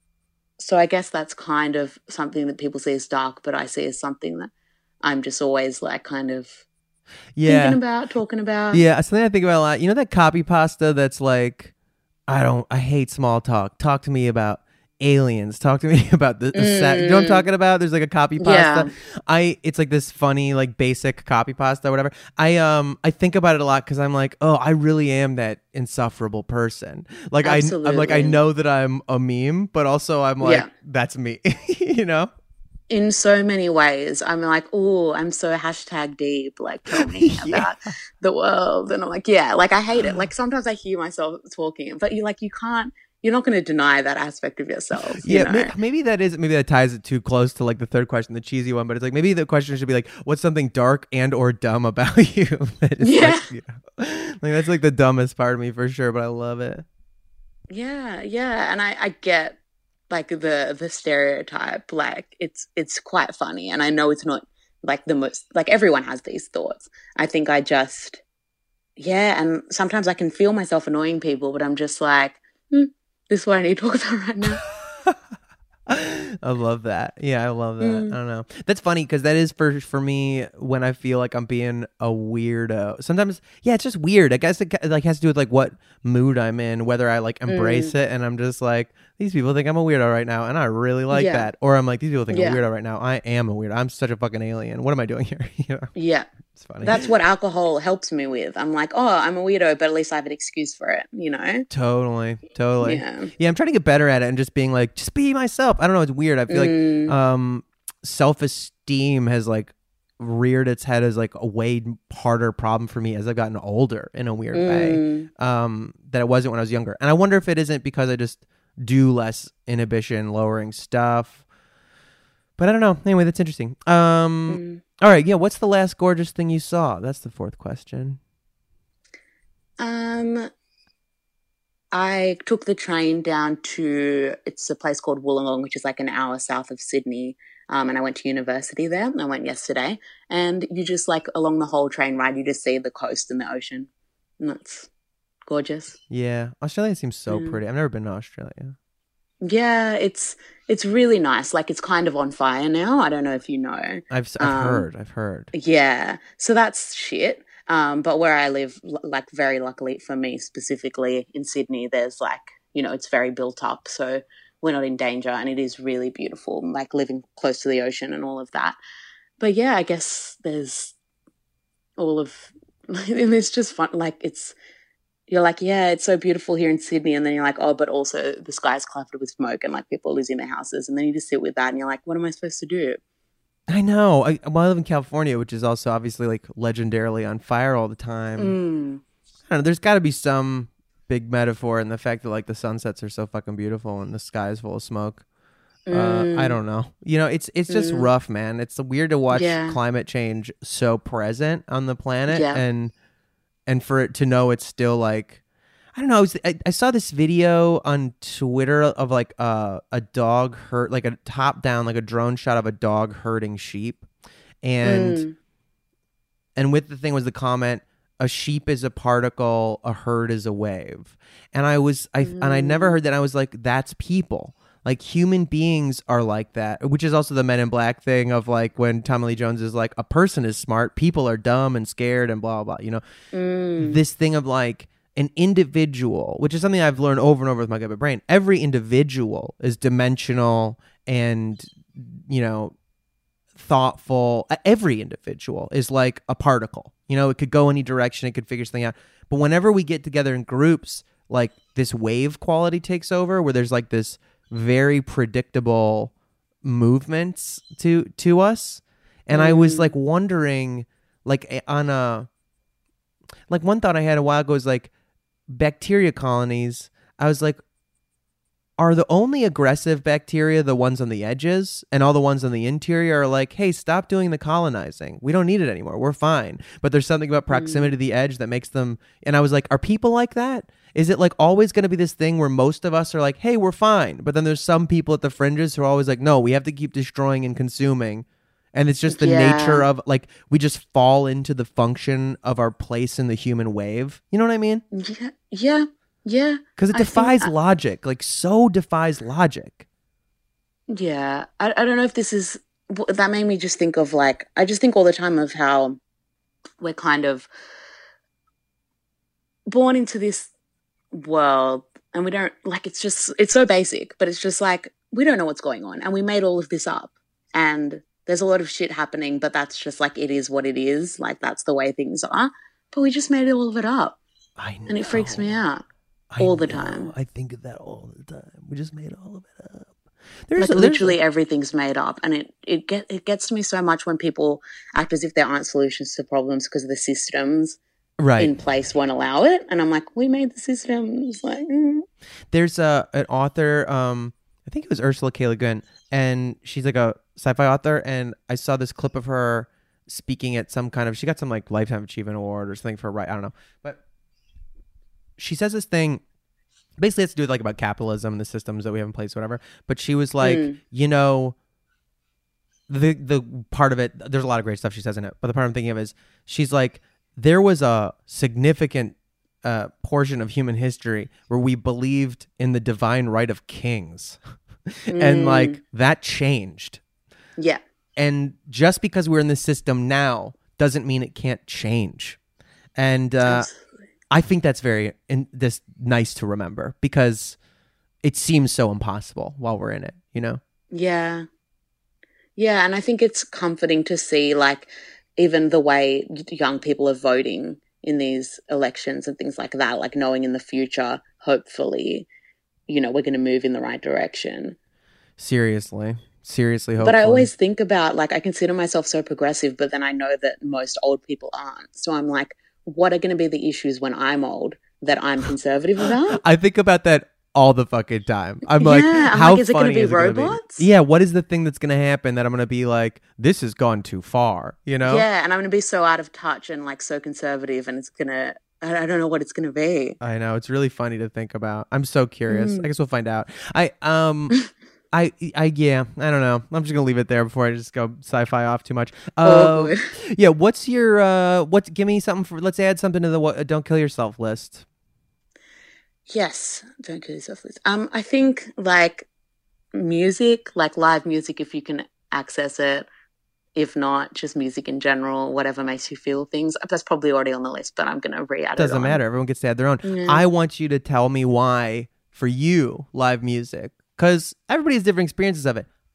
So I guess that's kind of something that people see as dark, but I see as something that I'm just always like kind of thinking Yeah, about, talking about. yeah. Something I think about a lot. You know that copy pasta that's like, I hate small talk. Talk to me about aliens. Talk to me about the set. You know what I'm talking about? There's like a copy pasta. It's like this funny, like basic copy pasta, or whatever. I think about it a lot because I'm like, oh, I really am that insufferable person. Like I'm like, I Absolutely. know that I'm a meme, but also I'm like, Yeah. that's me, you know? In so many ways, I'm like, oh, I'm so hashtag deep. Like, tell me Yeah. about the world. And I'm like, yeah, like I hate it. Like sometimes I hear myself talking, but you're not going to deny that aspect of yourself. You Yeah, know? maybe that ties it too close to like the third question, the cheesy one. But it's like maybe the question should be like, "What's something dark and or dumb about you?" That is Yeah. like, you know, like that's like the dumbest part of me for sure, but I love it. Yeah, yeah. And I get like the stereotype, like it's quite funny. And I know it's not like the most like everyone has these thoughts. I think I just yeah, and sometimes I can feel myself annoying people, but I'm just like, this is what I need to talk about right now. I love that. Yeah, I love that. Mm. I don't know. That's funny because that is for me when I feel like I'm being a weirdo. Sometimes, yeah, it's just weird. I guess it like has to do with like what mood I'm in, whether I like embrace it and I'm just like, these people think I'm a weirdo right now, and I really like Yeah. that. Or I'm like, these people think I'm Yeah. a weirdo right now. I am a weirdo. I'm such a fucking alien. What am I doing here? You know, Yeah. it's funny. That's what alcohol helps me with. I'm like, oh, I'm a weirdo, but at least I have an excuse for it, you know? Totally. Yeah. Yeah, I'm trying to get better at it and just being like, just be myself. I don't know. It's weird. I feel like self-esteem has like reared its head as like a way harder problem for me as I've gotten older in a weird way that it wasn't when I was younger. And I wonder if it isn't because I just do less inhibition, lowering stuff. But I don't know. Anyway, that's interesting. All right. Yeah. What's the last gorgeous thing you saw? That's the fourth question. I took the train down to, it's a place called Wollongong, which is like an hour south of Sydney. And I went to university there. I went yesterday. And you just like along the whole train ride, you just see the coast and the ocean. And that's gorgeous. Yeah. Australia seems so pretty. I've never been to Australia. Yeah, it's really nice. Like it's kind of on fire now. I don't know if you know. I've heard. Yeah, so that's shit. But where I live, like very luckily for me specifically in Sydney, there's like, you know, it's very built up. So we're not in danger and it is really beautiful, like living close to the ocean and all of that. But yeah, I guess there's all of, and it's just fun. Like you're like, yeah, it's so beautiful here in Sydney. And then you're like, oh, but also the sky's cluttered with smoke and like people are losing their houses. And then you just sit with that and you're like, what am I supposed to do? I know. I live in California, which is also obviously like legendarily on fire all the time. I don't know. There's got to be some big metaphor in the fact that like the sunsets are so fucking beautiful and the sky is full of smoke. I don't know. You know, it's just rough, man. It's weird to watch climate change so present on the planet and for it to know it's still like, I don't know. I saw this video on Twitter of like a dog hurt, like a top down, like a drone shot of a dog herding sheep. And with the thing was the comment, a sheep is a particle, a herd is a wave. And I never heard that. I was like, that's people. Like human beings are like that, which is also the Men in Black thing of like when Tommy Lee Jones is like, a person is smart, people are dumb and scared and blah, blah, you know, this thing of like an individual, which is something I've learned over and over with my gut brain. Every individual is dimensional and, you know, thoughtful. Every individual is like a particle, you know, it could go any direction. It could figure something out. But whenever we get together in groups, like this wave quality takes over where there's like this very predictable movements to us. And I was like wondering, like on a, like one thought I had a while ago is like bacteria colonies. I was like, are the only aggressive bacteria the ones on the edges, and all the ones on the interior are like, hey, stop doing the colonizing. We don't need it anymore. We're fine. But there's something about proximity to the edge that makes them, and I was like, are people like that? Is it like always going to be this thing where most of us are like, hey, we're fine. But then there's some people at the fringes who are always like, no, we have to keep destroying and consuming. And it's just the nature of like, we just fall into the function of our place in the human wave. You know what I mean? Yeah. Because it defies logic, like so defies logic. Yeah. I don't know if this is, that made me just think of like, I just think all the time of how we're kind of born into this world and we don't, like, it's so basic, but it's just like, we don't know what's going on and we made all of this up and there's a lot of shit happening, but that's just like, it is what it is. Like, that's the way things are. But we just made all of it up. I know. And it freaks me out all the time. I think of that all the time. We just made all of it up. Literally everything's made up. And it gets to me so much when people act as if there aren't solutions to problems because the systems in place won't allow it. And I'm like, we made the systems. Like, There's an author, I think it was Ursula K. Le Guin, and she's like a sci-fi author, and I saw this clip of her speaking at some kind of, she got some like Lifetime Achievement Award or something for I don't know, but she says this thing basically has to do with like about capitalism and the systems that we have in place, whatever. But she was like, you know, the part of it, there's a lot of great stuff she says in it, but the part I'm thinking of is she's like, there was a significant portion of human history where we believed in the divine right of kings. And like that changed. Yeah. And just because we're in the system now doesn't mean it can't change. And I think that's this nice to remember because it seems so impossible while we're in it, you know? Yeah. Yeah, and I think it's comforting to see like even the way young people are voting in these elections and things like that, like knowing in the future, hopefully, you know, we're going to move in the right direction. Seriously, hopefully. But I always think about, like, I consider myself so progressive, but then I know that most old people aren't. So I'm like, what are going to be the issues when I'm old that I'm conservative about? I think about that all the fucking time. I'm like, how is it going to be robots? Yeah, what is the thing that's going to happen that I'm going to be like, this has gone too far, you know? Yeah, and I'm going to be so out of touch and like so conservative, and it's going to, I don't know what it's going to be. I know, it's really funny to think about. I'm so curious. I guess we'll find out. I don't know. I'm just gonna leave it there before I just go sci-fi off too much. Yeah. What's your give me something for? Let's add something to the don't kill yourself list. Yes, don't kill yourself list. I think like music, like live music, if you can access it. If not, just music in general, whatever makes you feel things. That's probably already on the list, but I'm gonna re-add it. Doesn't matter. Everyone gets to add their own. Yeah. I want you to tell me why, for you, live music. Because everybody has different experiences of it.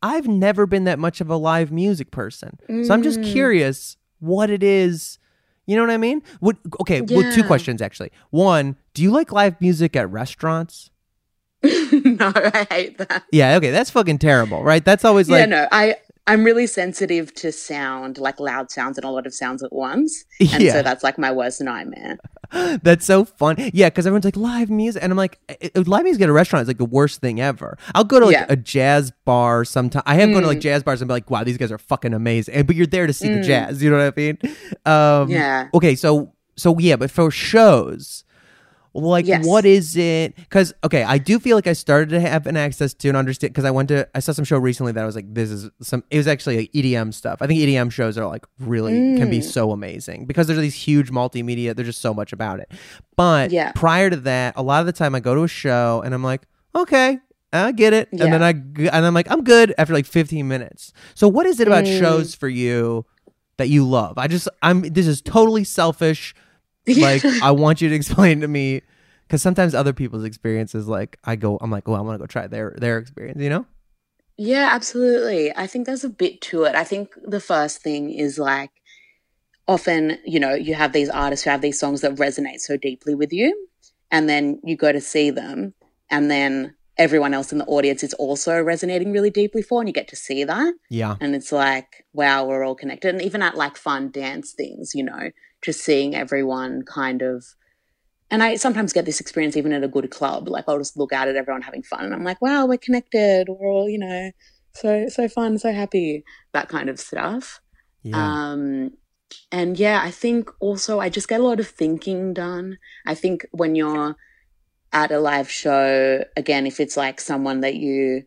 I've never been that much of a live music person. So I'm just curious what it is. You know what I mean? Well, two questions actually. One, do you like live music at restaurants? No, I hate that. Yeah, okay, that's fucking terrible, right? That's always like... Yeah, no, I'm really sensitive to sound, like loud sounds and a lot of sounds at once. And so that's like my worst nightmare. That's so fun. Yeah, because everyone's like, live music. And I'm like, live music at a restaurant is like the worst thing ever. I'll go to like a jazz bar sometime. I have gone to like jazz bars and be like, wow, these guys are fucking amazing. But you're there to see the jazz. You know what I mean? Yeah. Okay, so yeah, but for shows... Like, what is it? Because, okay, I do feel like I started to have an access to and understand, because I saw some show recently that I was like, it was actually like EDM stuff. I think EDM shows are like really can be so amazing because there's these huge multimedia, there's just so much about it. But prior to that, a lot of the time I go to a show and I'm like, okay, I get it. And then I'm like, I'm good after like 15 minutes. So what is it about shows for you that you love? This is totally selfish. Like, I want you to explain to me, because sometimes other people's experiences, like, I'm like, well, I want to go try their experience, you know? Yeah, absolutely. I think there's a bit to it. I think the first thing is like, often, you know, you have these artists who have these songs that resonate so deeply with you, and then you go to see them, and then everyone else in the audience is also resonating really deeply for, and you get to see that. Yeah. And it's like, wow, we're all connected. And even at like fun dance things, you know, just seeing everyone kind of, and I sometimes get this experience even at a good club. Like, I'll just look out at everyone having fun and I'm like, wow, we're connected. We're all, you know, so fun, so happy, that kind of stuff. Yeah. And yeah, I think also I just get a lot of thinking done. I think when you're at a live show, again, if it's like someone that you,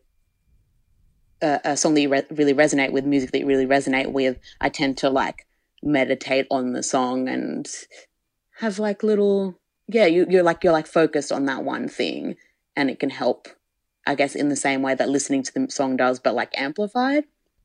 a song that you really resonate with, music that you really resonate with, I tend to like meditate on the song and have like little, you're like focused on that one thing, and it can help, I guess, in the same way that listening to the song does, but like amplified.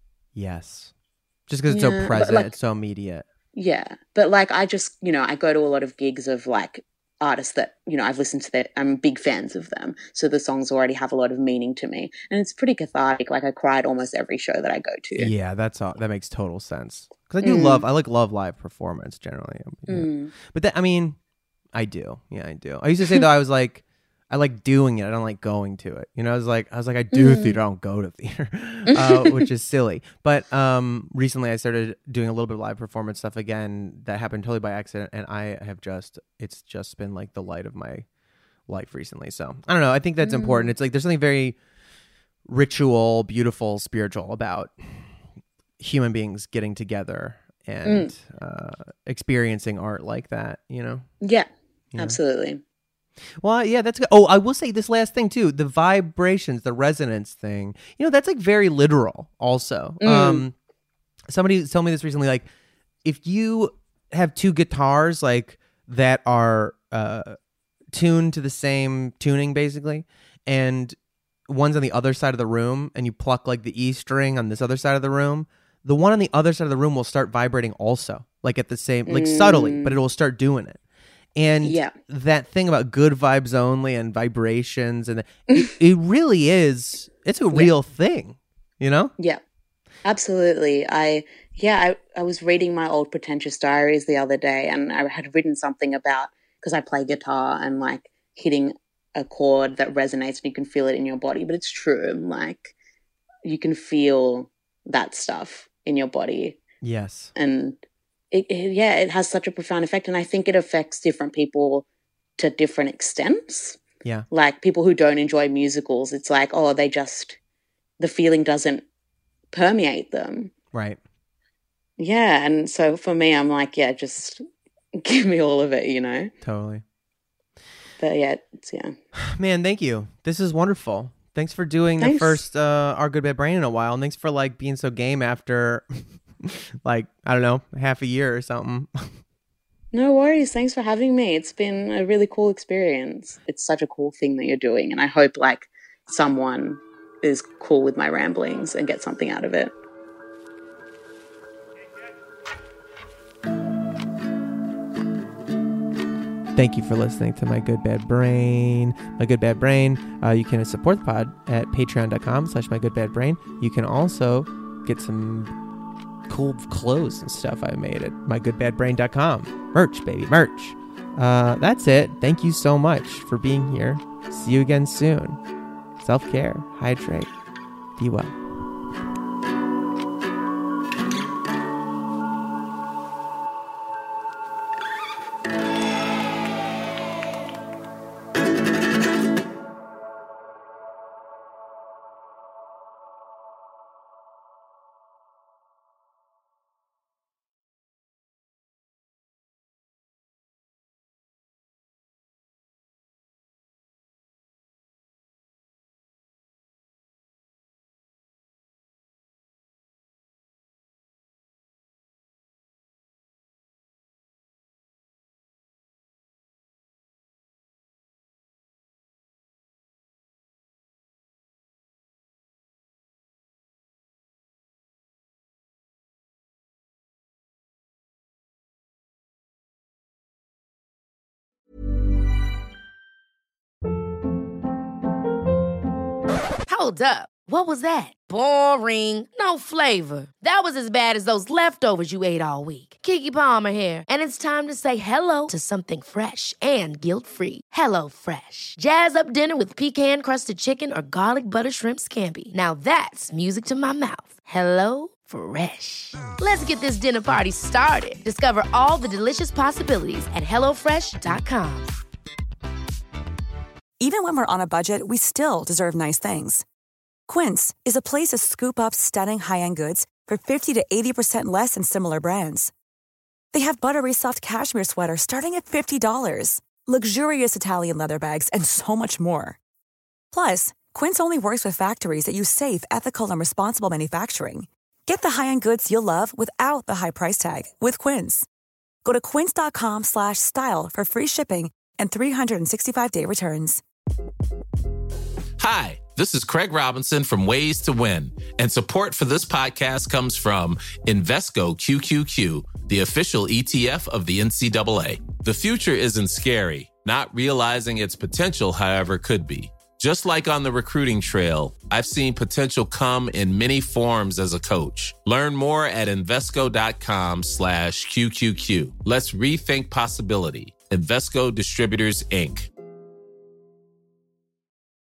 Yes. Just because it's so present, like, it's so immediate. Yeah. But like, I just, you know, I go to a lot of gigs of like artists that, you know, I've listened to I'm big fans of them. So the songs already have a lot of meaning to me. And it's pretty cathartic. Like, I cried almost every show that I go to. Yeah, that's all. That makes total sense. Because I love live performance generally. But that, I mean, I do. Yeah, I do. I used to say though, I like doing it. I don't like going to it. You know, I was like, I do theater. I don't go to theater, which is silly. But recently I started doing a little bit of live performance stuff again. That happened totally by accident. And it's just been like the light of my life recently. So I don't know. I think that's important. It's like, there's something very ritual, beautiful, spiritual about human beings getting together and experiencing art like that, you know? Yeah, absolutely. Well, yeah, that's good. Oh, I will say this last thing too, the vibrations, the resonance thing, you know, that's like very literal also. Somebody told me this recently, like, if you have two guitars like that are tuned to the same tuning basically, and one's on the other side of the room, and you pluck like the E string on this other side of the room, the one on the other side of the room will start vibrating also, like at the same, like subtly, but it will start doing it. And that thing about good vibes only and vibrations, and it really is, it's a real thing, you know? Yeah, absolutely. I was reading my old Pretentious Diaries the other day, and I had written something about, because I play guitar, and like hitting a chord that resonates and you can feel it in your body. But it's true, like you can feel that stuff in your body. Yes. And it has such a profound effect, and I think it affects different people to different extents. Yeah. Like people who don't enjoy musicals, it's like, oh, the feeling doesn't permeate them. Right. Yeah, and so for me, I'm like, yeah, just give me all of it, you know? Totally. But yeah, Man, thank you. This is wonderful. Thanks for doing the first Our Good Bad Brain in a while, and thanks for like being so game after like, I don't know, half a year or something. No worries. Thanks for having me. It's been a really cool experience. It's such a cool thing that you're doing, and I hope like someone is cool with my ramblings and get something out of it. Thank you for listening to My Good Bad Brain. My Good Bad Brain. You can support the pod at patreon.com/mygoodbadbrain. You can also get some cool clothes and stuff I made at mygoodbadbrain.com. Merch, baby, merch. That's it. Thank you so much for being here. See you again soon. Self-care, hydrate, be well. Hold up. What was that? Boring. No flavor. That was as bad as those leftovers you ate all week. Keke Palmer here, and it's time to say hello to something fresh and guilt-free. Hello Fresh. Jazz up dinner with pecan-crusted chicken or garlic butter shrimp scampi. Now that's music to my mouth. Hello Fresh. Let's get this dinner party started. Discover all the delicious possibilities at hellofresh.com. Even when we're on a budget, we still deserve nice things. Quince is a place to scoop up stunning high-end goods for 50 to 80% less than similar brands. They have buttery soft cashmere sweaters starting at $50, luxurious Italian leather bags, and so much more. Plus, Quince only works with factories that use safe, ethical, and responsible manufacturing. Get the high-end goods you'll love without the high price tag with Quince. Go to quince.com/style for free shipping and 365-day returns. Hi, this is Craig Robinson from Ways to Win, and support for this podcast comes from Invesco QQQ, the official ETF of the NCAA. The future isn't scary. Not realizing its potential, however, could be. Just like on the recruiting trail, I've seen potential come in many forms as a coach. Learn more at Invesco.com/QQQ. Let's rethink possibility. Invesco Distributors, Inc.